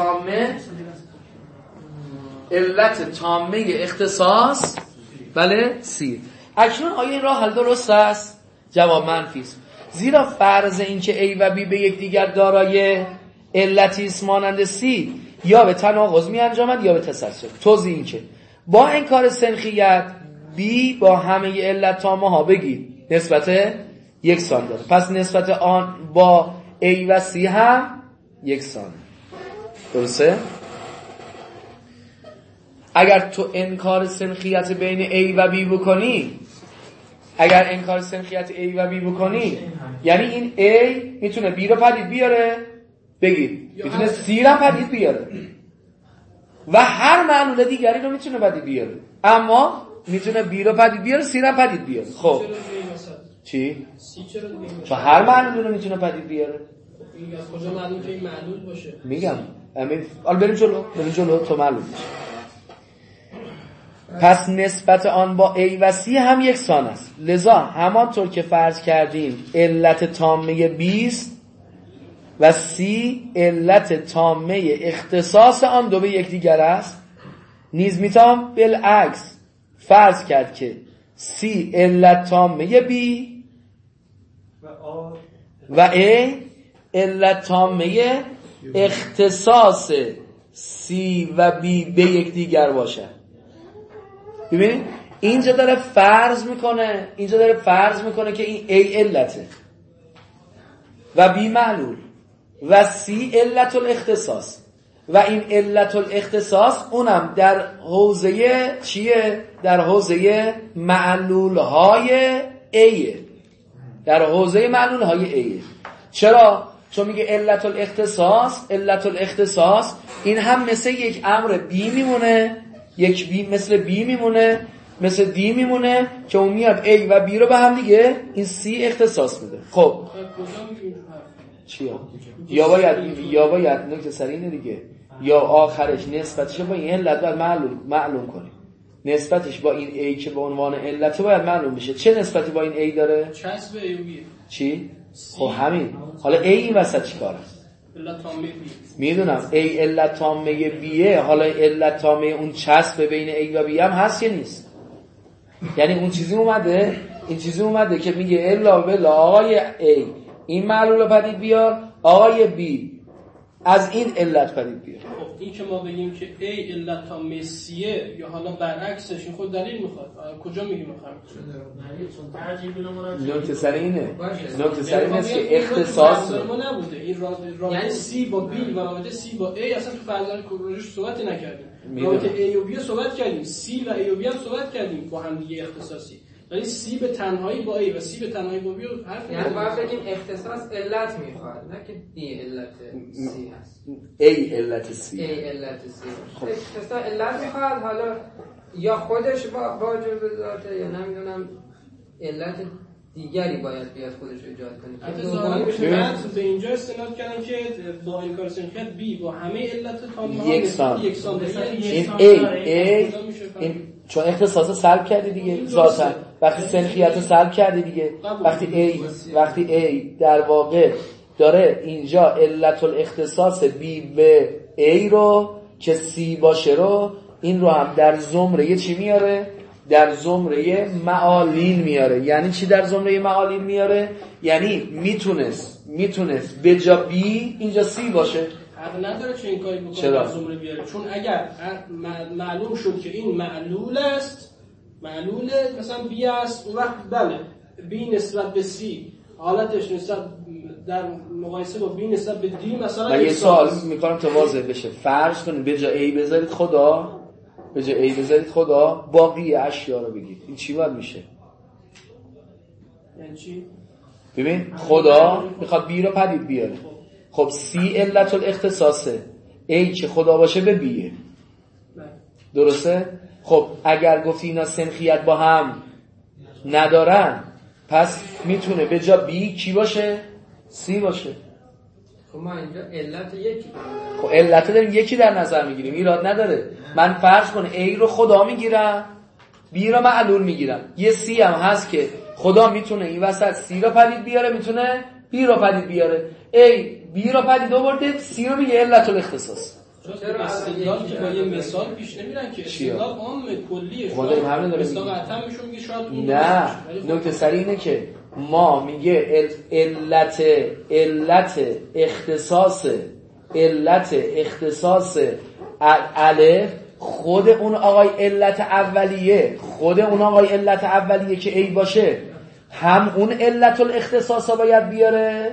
تامه اختصاص بله C. اکنون آیا این راه حل درست است؟ جواب منفی است. زیرا فرض این که A و B به یکدیگر دارای علتی است مانند C یا به تناقض می انجامد یا به تسلسل. توضیح این که با انکار سنخیت B با همه علت تامه ها بگید نسبت یکسان داره. پس نسبت آن با A و C هم یکسان. درسته؟ اگر تو انکار سنخیت بین A و B بکنی، یعنی این A میتونه B رو پدید بیاره، بگید میتونه C رو پدید بیاره و هر معلول دیگری رو میتونه پدید بیاره، اما میتونه B رو پدید بیاره، C رو پدید بیاره. خب چی؟ چون هر معلول رو میتونه پدید بیاره. از کجا معلوم که این معلول باشه؟ میگم حالا بریم جلو تو معلوم میشه. پس نسبت آن با A و C هم یکسان است. لذا همانطور که فرض کردیم علت تامه B است و C علت تامه اختصاص آن دو به یکدیگر است، نیز میتوان بالعکس فرض کرد که C علت تامه B و A علت تامه اختصاص C و B به یکدیگر باشد. ببینید اینجا داره فرض میکنه که این A علته و B معلول و C علت الاختصاص و این علت الاختصاص اونم در حوزه چیه؟ در حوزه معلول های A. چرا؟ چون میگه علت الاختصاص این هم مثل یک امر B میمونه، یک B مثل B میمونه، مثل D میمونه که اون میاد A و B رو به هم دیگه این C اختصاص میده. خب چیه؟ یا باید نکته سر اینه دیگه، یا آخرش نسبتش با این علت باید معلوم کنیم. نسبتش با این A که به عنوان علت باید معلوم بشه. چه نسبتی با این A داره؟ چسب A و B. چی؟ خب همین. حالا A این وسط چی کار است؟ علت تامه B. میدونم A علت تامه B'ه. حالا علت تامه اون چسب بین A و B هم هست یا نیست؟ یعنی اون چیزی اومده، این چیزی اومده که میگه الا بلا آقای A این معلول رو پدید بیار، آقای B از این علت پدید بیار. خب این که ما بگیم که A علت تامه C'ه یا حالا برعکسش، این خود دلیل میخواد. کجا میگیم میخوام؟ نکته سر اینه. نکته سر اینه که اختصاص ما نبوده. این رابطه C با B و رابطه C با A اصلا تو فرضیه کروژش صحبت نکردیم. رابطه A و B صحبت کردیم. C و A و B هم صحبت کردیم با هم دیگه اختصاصی. ولی C به تنهایی با A و C به تنهایی با B حرف یعنی باید بگیم اختصاص علت میخواد، نه که D علت C هست. A علت C. A علت C. اختصاص علت میخواد، حالا یا خودش با جزء ذاته یا نمیدونم علت دیگری باید بیاد خودش رو ایجاد کنه. حتی ظاهری بشه بعد به اینجا استناد کردم که با انکار سنخیت B با همه علت تامه یکسان. این این چون اختصاص سلب کردی دیگه ذاتا، وقتی سنخیت رو سلب کردی دیگه، وقتی A در واقع داره اینجا علت الاختصاص B به A رو که C باشه رو، این رو هم در زمره چی میاره؟ در زمره معالین میاره. یعنی چی در زمره معالین میاره؟ یعنی میتونست به جا B اینجا C باشه. حق نداره چه این کاری بکنه در زمره بیاره، چون اگر معلوم شد که این معلول است، معلول مثلا B است، اون وقت بله B نسبت به C حالتش نسبت در مقایسه با B نسبت به D مثلا. من یه سوال میکنم تا واضح بشه. فرض کنید به جا A بذارید خدا، به جا A بذارید خدا، باقی اشیا رو بگید، این چی باید میشه؟ یعنی چی؟ ببین خدا میخواد B رو پدید بیاره. خب C علت الاختصاصه، A که خدا باشه به B'ه، درسته؟ خب اگر گفتی اینا سنخیت با هم ندارن، پس میتونه به جا B کی باشه؟ C باشه. خب ما اینجا علت یکی، خب علت داریم یکی در نظر میگیریم، ایراد نداره. من فرض کنه A رو خدا میگیرم، B رو معلول میگیرم، یه C هم هست که خدا میتونه این وسط C رو پدید بیاره، میتونه B رو پدید بیاره. A B رو پدید آورده، C رو میگه علت الاختصاص. چرا استدلال که با یه مثال پیش نمیرن که استدلال عام کلیه. ما داریم همین داریم. مثلا قطعا میشون میگه شاید اون نه، نکته سری اینه که ما میگه علت اختصاص الف خود اون آقای علت اولیه که A باشه، هم اون علت الاختصاص باید بیاره،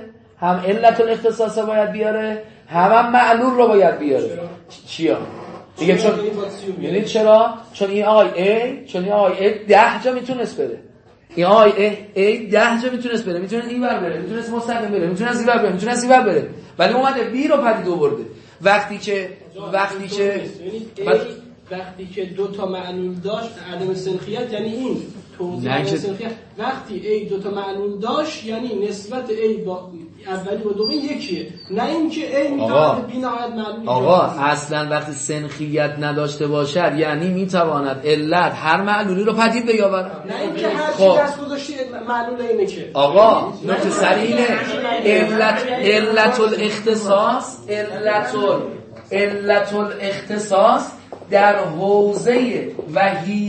هم معلول رو باید بیاره. چیا؟ دیگه چون یعنی چرا؟ چون این آقای A 10 جا میتونست بره. این آقای A 10 جا میتونست بره، میتونست این ور بره، میتونست مستقیم بره، میتونست این ور بره، میتونست این ور بره. ولی اومده B رو پدید آورده. وقتی که دو تا معلول داشت عدم سنخیت، یعنی این توضیح سنخیت. وقتی A دو تا معلول داشت یعنی نسبت A با اولی و دومی یکیه، نه اینکه A میتواند بی نهایت معلول. آقا اصلا وقتی سنخیت نداشته باشد یعنی میتواند علت هر معلولی رو پدید بیاورد، نه اینکه هر چی دست گذاشتی معلول اینه که. آقا نکته سر اینه علت الاختصاص در حوزه و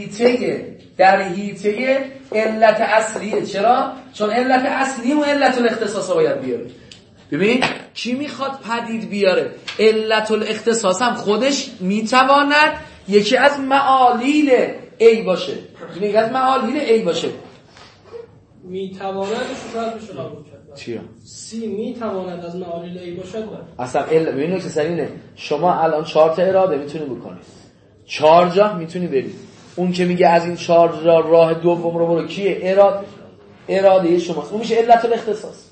هیته علت اصلیه. چرا؟ چون علت اصلی و علت الاختصاص باید بیاره. ببین کی میخواد پدید بیاره؟ علت الاختصاص هم خودش میتواند یکی از معالیل A باشه. یکی از معالیل A باشه. میتواند شاید بشه قبول کرد. چیه؟ C میتواند از معالیل A باشد. اصلا ببین نکته سر اینه، شما الان 4 تا اراده میتونی بکنید، 4 جا میتونی برید. اون که میگه از این 4 راه دوم رو برو کیه؟ اراده شماست. اون میشه علت الاختصاص.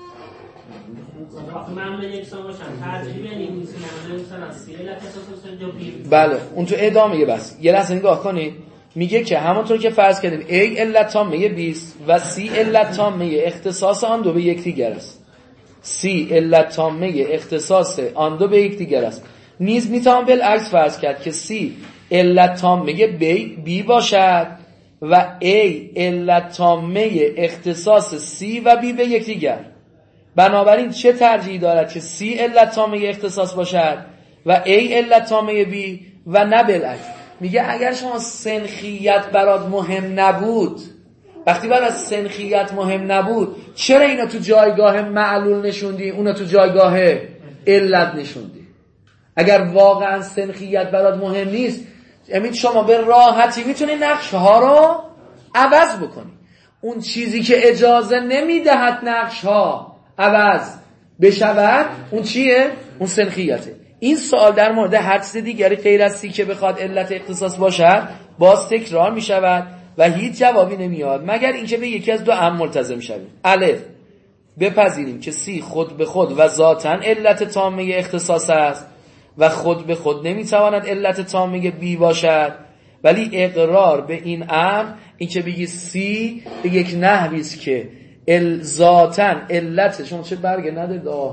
من به یکسان باشم ترجیح بدیم مثلا از سی علت اختصاص جو بی. بله اون تو ادامه بس یه لحظه نگاه کنید، میگه که همونطور که فرض کردیم A علت تامه 20 و C علت تامه اختصاص آن دو به یکدیگر است. C علت تامه اختصاص آن دو به یکدیگر است. نیز میتوان بالعکس فرض کرد که C علت تامه B باشد و A علت تامه اختصاص C و B به یکدیگر. بنابراین چه ترجیحی دارد که C علت تامه اختصاص باشد و A علت تامه B و نه بالعکس؟ میگه اگر شما سنخیت برات مهم نبود، وقتی برات سنخیت مهم نبود، چرا اینا تو جایگاه معلول نشوندی، اونا تو جایگاه علت نشوندی؟ اگر واقعا سنخیت برات مهم نیست، یعنی شما به راحتی میتونی نقشه ها رو عوض بکنی. اون چیزی که اجازه نمیدهد نقش ها عوض بشود اون چیه؟ اون سنخیته. این سوال در مورد هر چیز دیگری غیر از C که بخواد علت اختصاص باشد باز تکرار می شود و هیچ جوابی نمیاد مگر اینکه به یکی از دو امر ملتزم شویم. الف، بپذیریم که C خود به خود و ذاتاً علت تامه اختصاص است و خود به خود نمیتواند علت تامه B باشد، ولی اقرار به این امر، این که بگی C به یک نحوی است که ذاتاً علت، شما چه برگه ندارید؟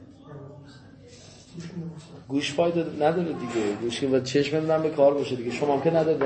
گوش فایده نداره دیگه، گوش که باید چشم من به کار باشه دیگه، شما هم که ندارید.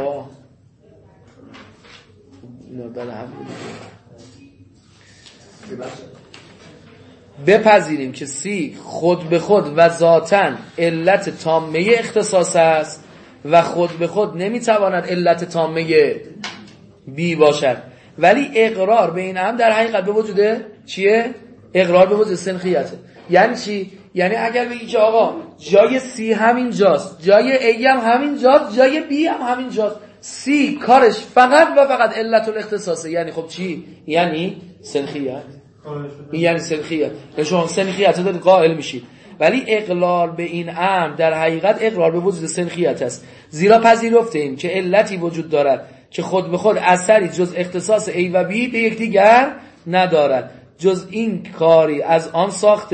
بپذیریم که C خود به خود و ذاتاً علت تامه اختصاص است و خود به خود نمیتواند علت تامه B باشد، ولی اقرار به این هم در حقیقت به وجود چیه؟ اقرار به وجود سنخیته. یعنی چی؟ یعنی اگر بگی که آقا جای C همین جاست، جای A هم همین جاست، جای B هم همین جاست، C کارش فقط و فقط علت الاختصاصه، یعنی خب چی؟ یعنی سنخیت. یعنی سنخیت، شما سنخیت رو دارید قائل میشید، ولی اقرار به این امر در حقیقت اقرار به وجود سنخیت است، زیرا پذیرفتیم که علتی وجود دارد که خود به خود اثری جز اختصاص A و B به یکدیگر ندارد، جز این کاری از آن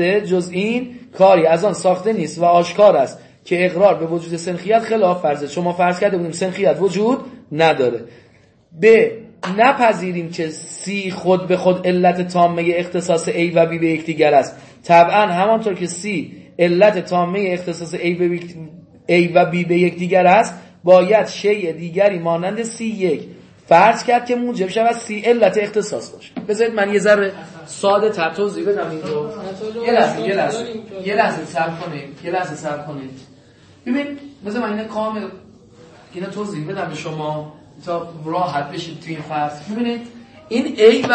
ساخته نیست و آشکار است که اقرار به وجود سنخیت خلاف فرضه. شما فرض کرده بودیم سنخیت وجود نداره. نپذیریم که C خود به خود علت تامه اختصاص A و B به یکدیگر است. طبعا همانطور که C علت تامه اختصاص A و B به یکدیگر است، باید شیء دیگری مانند C1 فرض کرد که موجب شود C علت اختصاص باشه. بذارید من یه ذره ساده تر توضیح بدم این رو. یه لحظه صبر کنید. ببین بذار من اینو کامل اینا توضیح بدم به شما تا راحت بشید تو این فرض. ببینید این A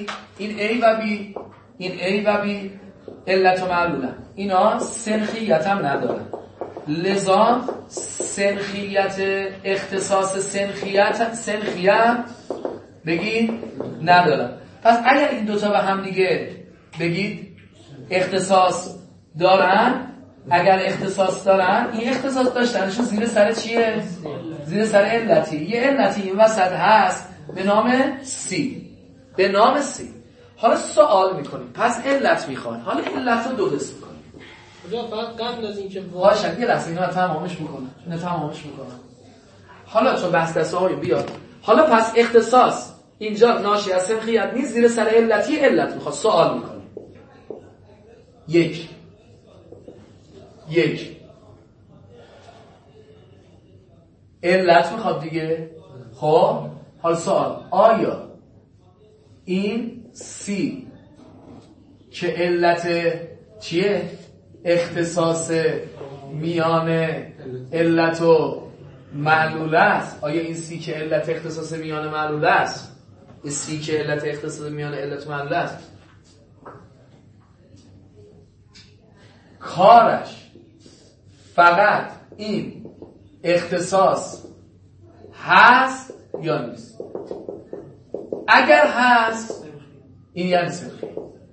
و B علت و معلولن، اینا سنخیت هم ندارن، لذا سنخیت اختصاص سنخیت بگید ندارن. پس اگر این دوتا به هم دیگه بگید اختصاص دارن، اگر اختصاص دارن، این اختصاص داشتنشون زیر سر چیه؟ زیر سر علتی. یه علتی این وسط هست به نام C. حالا سوال میکنیم پس علت میخواین، حالا علت رو دو قسم میکنیم. فقط قبل از اینکه باشه یه لحظه اینا تمامش میکنم. حالا چون بحث دسته‌های بیاد، حالا پس اختصاص اینجا ناشی از سنخیت نیست، زیر سر علتی علت میخواد. سوال میکنیم یک علت میخواد دیگه. خب حالا سوال، آیا این C که علت چیه؟ اختصاص میان علت و معلول است. آیا این C که علت اختصاص میان معلول است، این C که علت اختصاص میان علت و معلول است، کارش فقط این اختصاص هست یا نیست؟ اگر هست این یعنی سنخیت.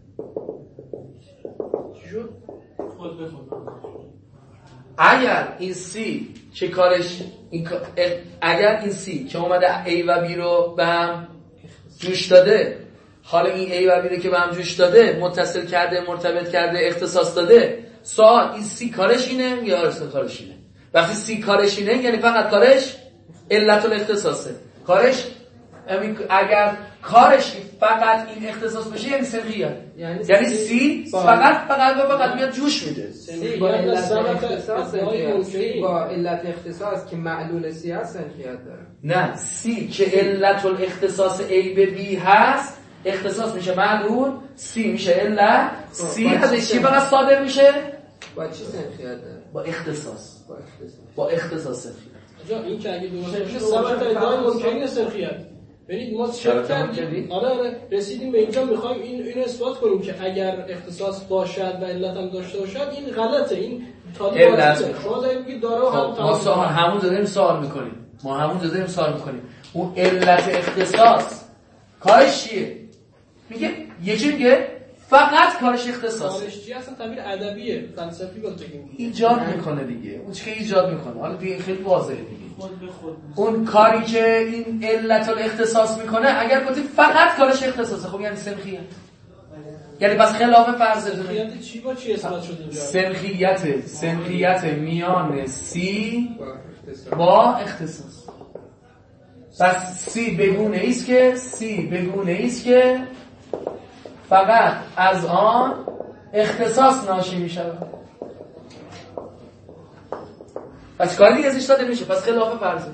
اگر این C که کارش اگر این C که اومده A و B رو به هم جوش داده، حالا این A و B رو که به هم جوش داده، متصل کرده، مرتبط کرده، اختصاص داده، سوال این C کارش اینه یا کارش اینه؟ وقتی C کارش اینه یعنی فقط کارش علت الاختصاصه، کارش اگر کارش فقط این اختصاص بشه یعنی سنخیت، یعنی سی فقط میاد جوش میده. سی با علت اختصاص سی با علت اختصاص که معلول سی هست سنخیت داره. نه، سی که علت الاختصاص A به B هست اختصاص میشه معلول، سی میشه علت. سی ازش چی فقط صادر میشه؟ با چی سنخیت داره؟ با اختصاص سنخیت. این که اگه درست باشه ثابت ادعای ممکنه سنخیت. ببینید ما شک کردیم، آره رسیدیم به اینجا میخوایم اینو اثبات کنیم که اگر اختصاص باشد و علت هم داشته باشد این غلطه، این تالی باطله. شما دارید میگید داره و هم همون داریم سوال میکنیم. اون علت اختصاص کارش چیه؟ میگه یکی میگه فقط کارش اختصاصه. کارش چیه؟ اصلا تعبیر ادبیه، فلسفی باید بگیم. ایجاد میکنه دیگه. اون چیه که ایجاد میکنه. حالا دیگه خیلی واضحه دیگه. اون کاری که این علت الاختصاص میکنه اگر گفتید فقط کارش اختصاصه خب یعنی سنخیت. یعنی بس خلاف فرض سنخیت چی با چی اثبات شده اینجا؟ سنخیت میان سی با اختصاص. پس سی بگونه ایست که فقط از آن اختصاص ناشی می شود. پس کاری دیگه ازش داده میشه. پس خلاف فرضه.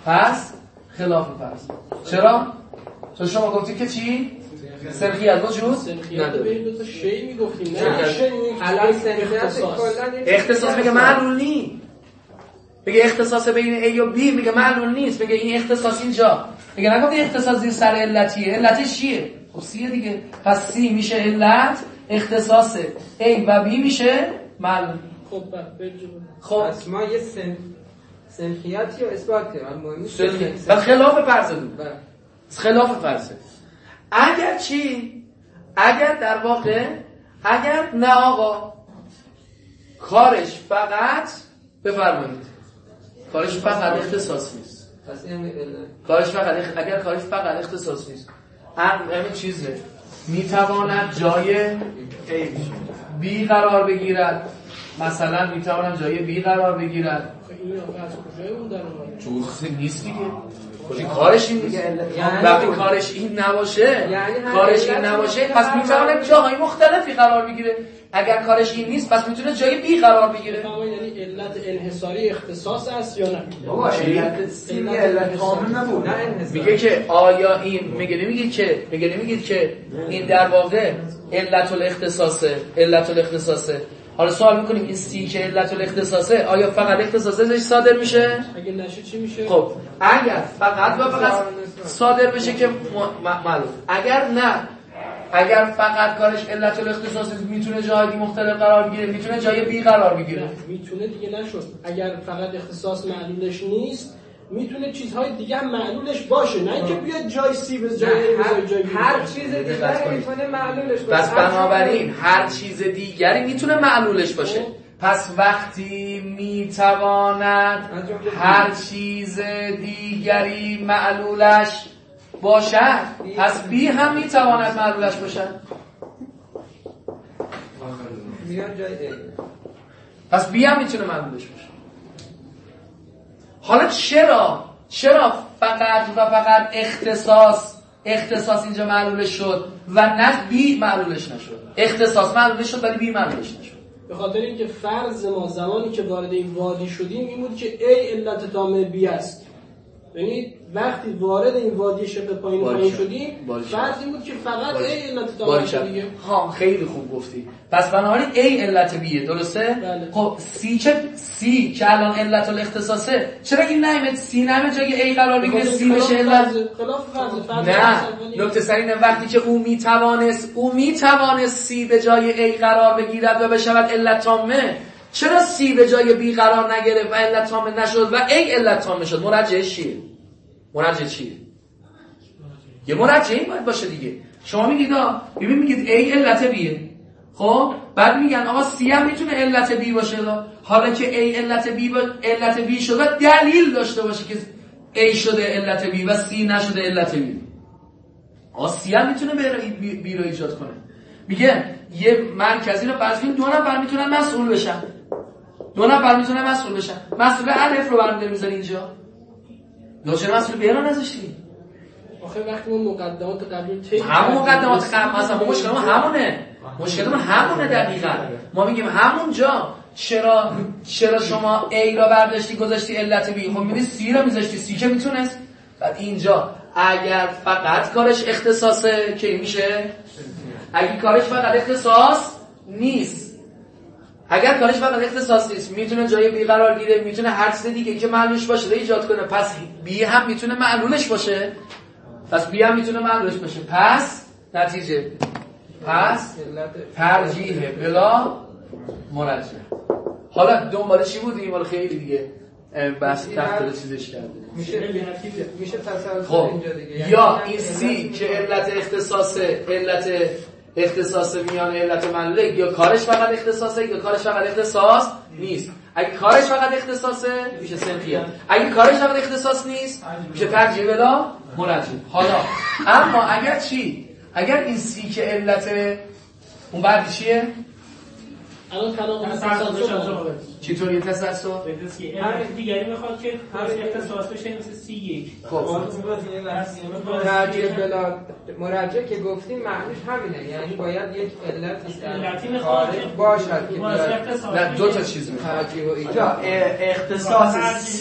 چرا؟ چون شما گفتید که چی؟ سنخیت وجود نداره. به دو تا شی میگفتیم. الان سنخیت اختصاص میگه معلول نی. میگه اختصاص بین A و B میگه معلول نیست. میگه این اختصاص اینجا. میگه نگفتی اختصاص این سر علتیه. علتش چیه؟ خب سیه دیگه. پس سی میشه علت، اختصاص A و B میشه معلول. خب پس ما یه سنخیتی رو اثبات کردیم. بس خلاف فرضه بود. خلاف فرضه. اگر چی؟ اگر در واقع نه آقا کارش فقط بفرمایید کارش فقط اختصاص نیست. پس این اگر کارش فقط اختصاص نیست همین چیزه میتواند جای B قرار بگیرد. مثلا میتواند جای B قرار بگیرد. این از کجای اون در اومده؟ چون نیست دیگه. کارش این نیست. وقتی کارش این نباشه پس میتواند جاهای مختلفی قرار بگیره. اگر کارش این نیست پس میتونه جای B قرار بگیره. یعنی علت انحصاری اختصاص است یا نه؟ بابا علت سی علت کامل نبود. میگه که آیا این میگید که این در واقع علت الاختصاصه. حالا سوال میکنیم این سی که علت الاختصاصه آیا فقط اختصاصش صادر میشه؟ اگه نشه چی میشه؟ خب اگر فقط صادر بشه که معلوم. اگر فقط کارش علت الاختصاص میتونه جای مختلف قرار بگیره، میتونه جای بی قرار بگیره. میتونه دیگه نشد. اگر فقط اختصاص معلولش نیست میتونه چیزهای دیگه هم معلولش باشه، نه اینکه بیاد جای سی به جای هر چیز دیگری میتونه معلولش باشه. پس بنابراین هر چیز دیگری میتونه معلولش باشه. پس وقتی میتواند هر چیز دیگری معلولش باشد پس بی هم میتواند معلولش باشد. پس بی هم میتونه معلولش باشه. حالا چرا فقط اختصاص اینجا معلولش شد و نه بی معلولش نشد؟ اختصاص معلولش شد ولی بی معلولش نشد. به خاطر اینکه فرض ما زمانی که وارد این وادی شدیم این بود که A علت تام B است. یعنی وقتی وارد این وادی شبه پایین شدیم فرض این بود که فقط A علت تام B دیگه. ها خیلی خوب گفتی. پس بنابراین A علت B'ه، درسته؟ بله. خب C که الان علت الاختصاصه چرا این نمیاد C نمیاد جای A قرار بگیره C بشه علت؟ خلاف فرض نه نکته سر اینه وقتی که او میتوانست C به جای A قرار بگیرد و بشود علت تامه، چرا C به جای B قرار نگرفت و علت تامه نشد و A علت تامه شد؟ مرجع چیه؟ یه مرجعی باید باشه دیگه. شما میگید A علت B'ه، خب بعد میگن آقا C هم میتونه علت B باشه. حالا که A علت B شده دلیل داشته باشه که A شده علت B و C نشده علت B. آقا C هم میتونه B رو ایجاد کنه. میگه یه مرکزی رو فرض کنیم 2 نفر میتونن مسئول بشن. مسئول الف رو برام میذاری اینجا. یا چرا مسئول ب رو نذاشتی؟ آخه وقتی اون مقدمات قبلی همون مقدمات قبل مثلا مشکلمون همونه دقیقاً. ما میگیم همونجا چرا شما A را برداشتی گذاشتی علت B، خب می‌بینی C را می‌ذاشتی، C که میتونست. بعد اینجا اگر فقط کارش اختصاصه که میشه، اگه کارش فقط اختصاص نیست، میتونه جای B قرار گیره، میتونه هر چیز دیگه که معلولش باشه رو ایجاد کنه، پس B هم میتونه معلولش باشه. پس نتیجه ترجیح بلا مرجح. حالا دنبال چی بودیم؟ حالا خیلی دیگه بحث تحت چیزش کرده میشه تصور خب اینجا دیگه، یا این سی که علت اختصاص میان علت معلوله، یا کارش فقط اختصاصه یا کارش فقط اختصاص نیست. اگه کارش فقط اختصاصه میشه سنخیه، اگه کارش فقط اختصاص نیست میشه ترجیح بلا مرجح. حالا اما اگر این سی که علت اون بعد چیه؟ الان کلام تسلسل چطوری تسلسل؟ هر دیگری میخواد که اختصاص بشه مثل C1. خب ترجیح بلا مرجح که گفتیم معنیش همینه، یعنی باید یک علتی میخواد باشد که نه دو تا چیز میخواد. ترجیح و ایجاد اختصاص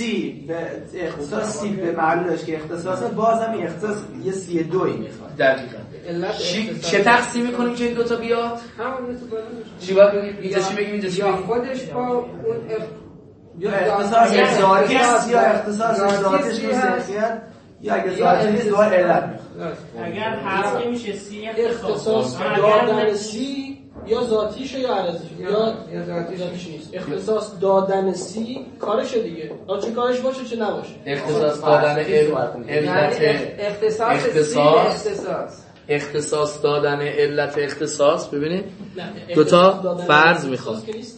C به معلولش که اختصاص بازم اختصاص یه C2 میخواد. دقیقاً. چه تقسیم کنیم که این دوتا بیاد؟ همون تو بالا چی باید بگیم؟ اینجا چی بگیم؟ اینجا چی بگیم؟ خودش با اون یا اختصاص ذاتی است یا اختصاص ذاتیش نیست، یا اگه ذاتی نیست با علت میخواد. اگر حذف نمیشه C اختصاص دادن C یا ذاتیشه یا عرضیشه یا ذاتیش نیست. اختصاص دادن C کارشه دیگه، چه کارش باشه چه نباشه. اختصاص دادن اختصاص دادن علت اختصاص. ببینید دوتا فرض میخواد.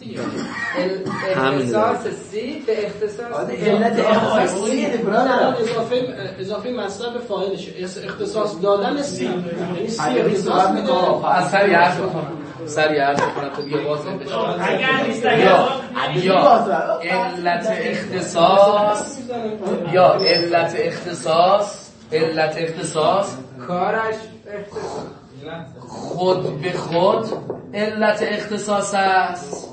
اختصاص C به اختصاص علت اختصاص اضافه مصدر به فاعلشه. اختصاص دادن C یعنی C اختصاص میده. از سری عرض بکنم تا دیگه واضح بشه. اگر نیست یا علت اختصاص کارش خود به خود علت اختصاص است.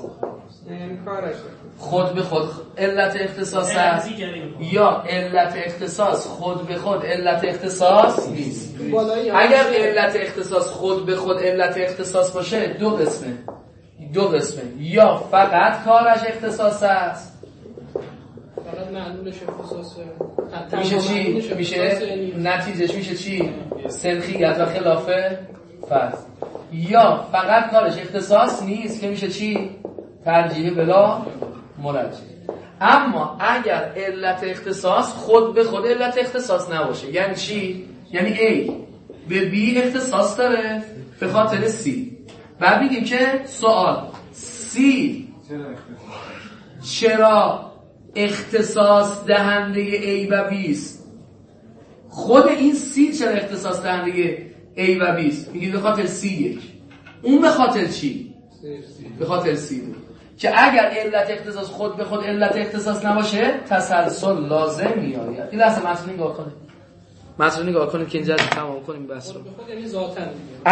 خود به خود علت اختصاص است یا علت اختصاص خود به خود علت اختصاص نیست. اگر علت اختصاص خود به خود علت اختصاص باشه دو قسمه یا فقط کارش اختصاص است، فقط معلولش اختصاصه، میشه چی؟ میشه نتیجهش میشه چی؟ سنخیت و خلاف فرض. یا فقط کارش اختصاص نیست که میشه چی؟ ترجیح بلا مرجح. اما اگر علت اختصاص خود به خود علت اختصاص نباشه، یعنی چی؟ یعنی A به B اختصاص داره به خاطر C. بعد میگیم که سوال C چرا اختصاص دهنده A و B است؟ خود این C چرا اختصاص دهنده A و B است؟ میگیم به خاطر C1. اون به خاطر چی؟ به خاطر C2. که اگر علت اختصاص خود به خود علت اختصاص نباشه تسلسل لازم میآید. این لحظه متن نگاه کنید که اینجا تمام کنیم بحث رو. یعنی ذاتاً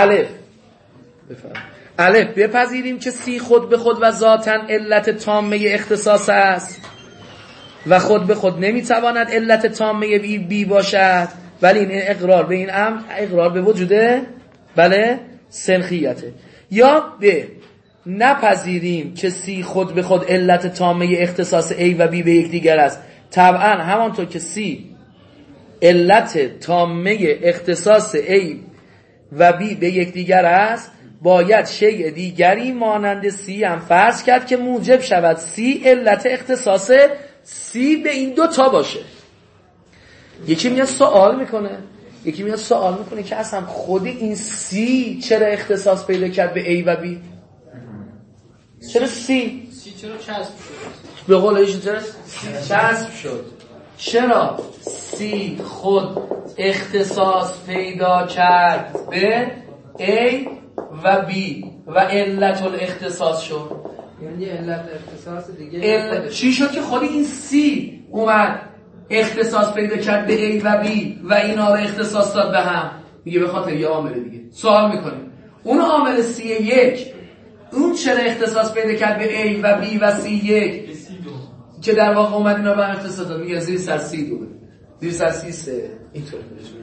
الف بپذیریم که C خود به خود و ذاتاً علت تامه اختصاص است و خود به خود نمیتواند علت تامه بی باشد، ولی این اقرار به این امر اقرار به وجوده بله سنخیته. یا ب نپذیریم که C خود به خود علت تامه اختصاص A و B به یکدیگر است. طبعا همانطور که C علت تامه اختصاص A و B به یکدیگر است، باید شیء دیگری مانند C هم فرض کرد که موجب شود C علت اختصاص C به این دو تا باشه. یکی میاد سوال میکنه که اصلا خود این C چرا اختصاص پیدا کرد به A و B؟ چرا C چرا چسب شد؟ به قول ایشون چرا چسب شد؟ چرا C خود اختصاص پیدا کرد به A و B و علت الاختصاص شد؟ یعنی علت اختصاص دیگه چی شد که خود این C اومد اختصاص پیدا کرد به A و B و اینا رو اختصاص داد به هم، میگه به خاطر یه عامل دیگه. سوال میکنیم اون عامل C1 اون چرا اختصاص پیدا کرد به A و B و C1 که در واقع اومد اینا رو هم اختصاص داد؟ میگه زیر سر C2 زیر سر C3 اینطور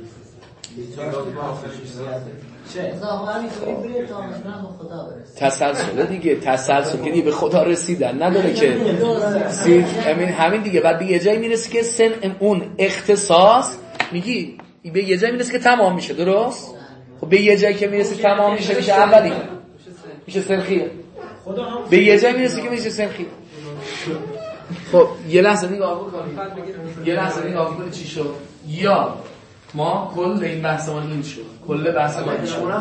تسلسل دیگه، تسلسل که دیگه به خدا رسیدن نداره که همین دیگه. بعد به یه جایی میرسی که سن اون اختصاص میگی به یه جایی میرسی که تمام میشه، درست؟ خب به یه جایی که میرسی تمام میشه اولی میشه سنخیه، به یه جایی میرسی که میشه سنخیه. خب یه لحظه نگاه بکنید چی شد. یا ما کل این بحث ما این شد، کل بحث ما این شد.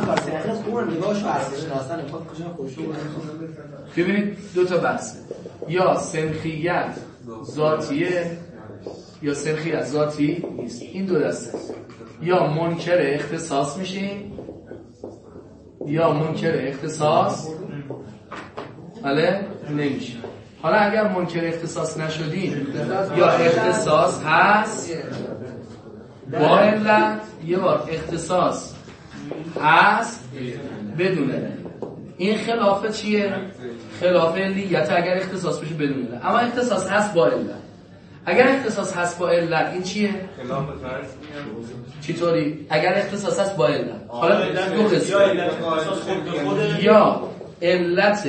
ببینید دو تا بحثه، یا سنخیت ذاتیه یا سنخیت ذاتی نیست. این دو دسته، یا منکر اختصاص میشیم یا منکر اختصاص بله نمیشیم. حالا اگر منکر اختصاص نشدیم یا اختصاص هست با علت، یه بار اختصاص هست بدون علت. این خلاف چیه؟ خلاف علیت اگر اختصاص بشه بدون علت. اما اختصاص هست با علت. اگر اختصاص هست با علت این چیه؟ خلاف فرض چطوری؟ اگر اختصاص هست با علت. حالا دو قسم، یا علت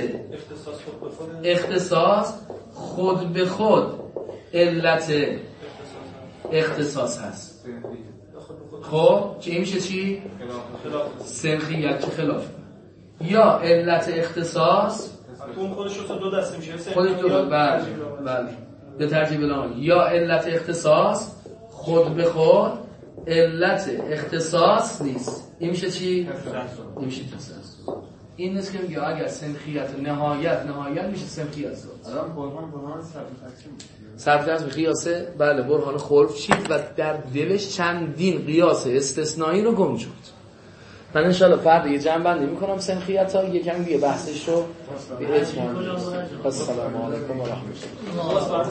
اختصاص خود به خود علت اختصاص هست. خب که این میشه چی؟ سنخیت که خلاف. یا علت اختصاص اون خودش رو دو دسته میشه، خودش دو بله به ترتیب الان. یا علت اختصاص خود به خود علت اختصاص نیست، این میشه چی؟ این میشه تسلسل. این نیست که میگه اگر سنخیت نهایت میشه سنخیت ذات. الان برهان صرف از قیاسه بله برهان خلف چید و در دلش چندین قیاس استثنایی رو گم شد. من انشالله فردا یه جمع بندی میکنم سنخیت ها، یکم دیگه بحثش رو به اتمام. السلام علیکم و رحمت الله.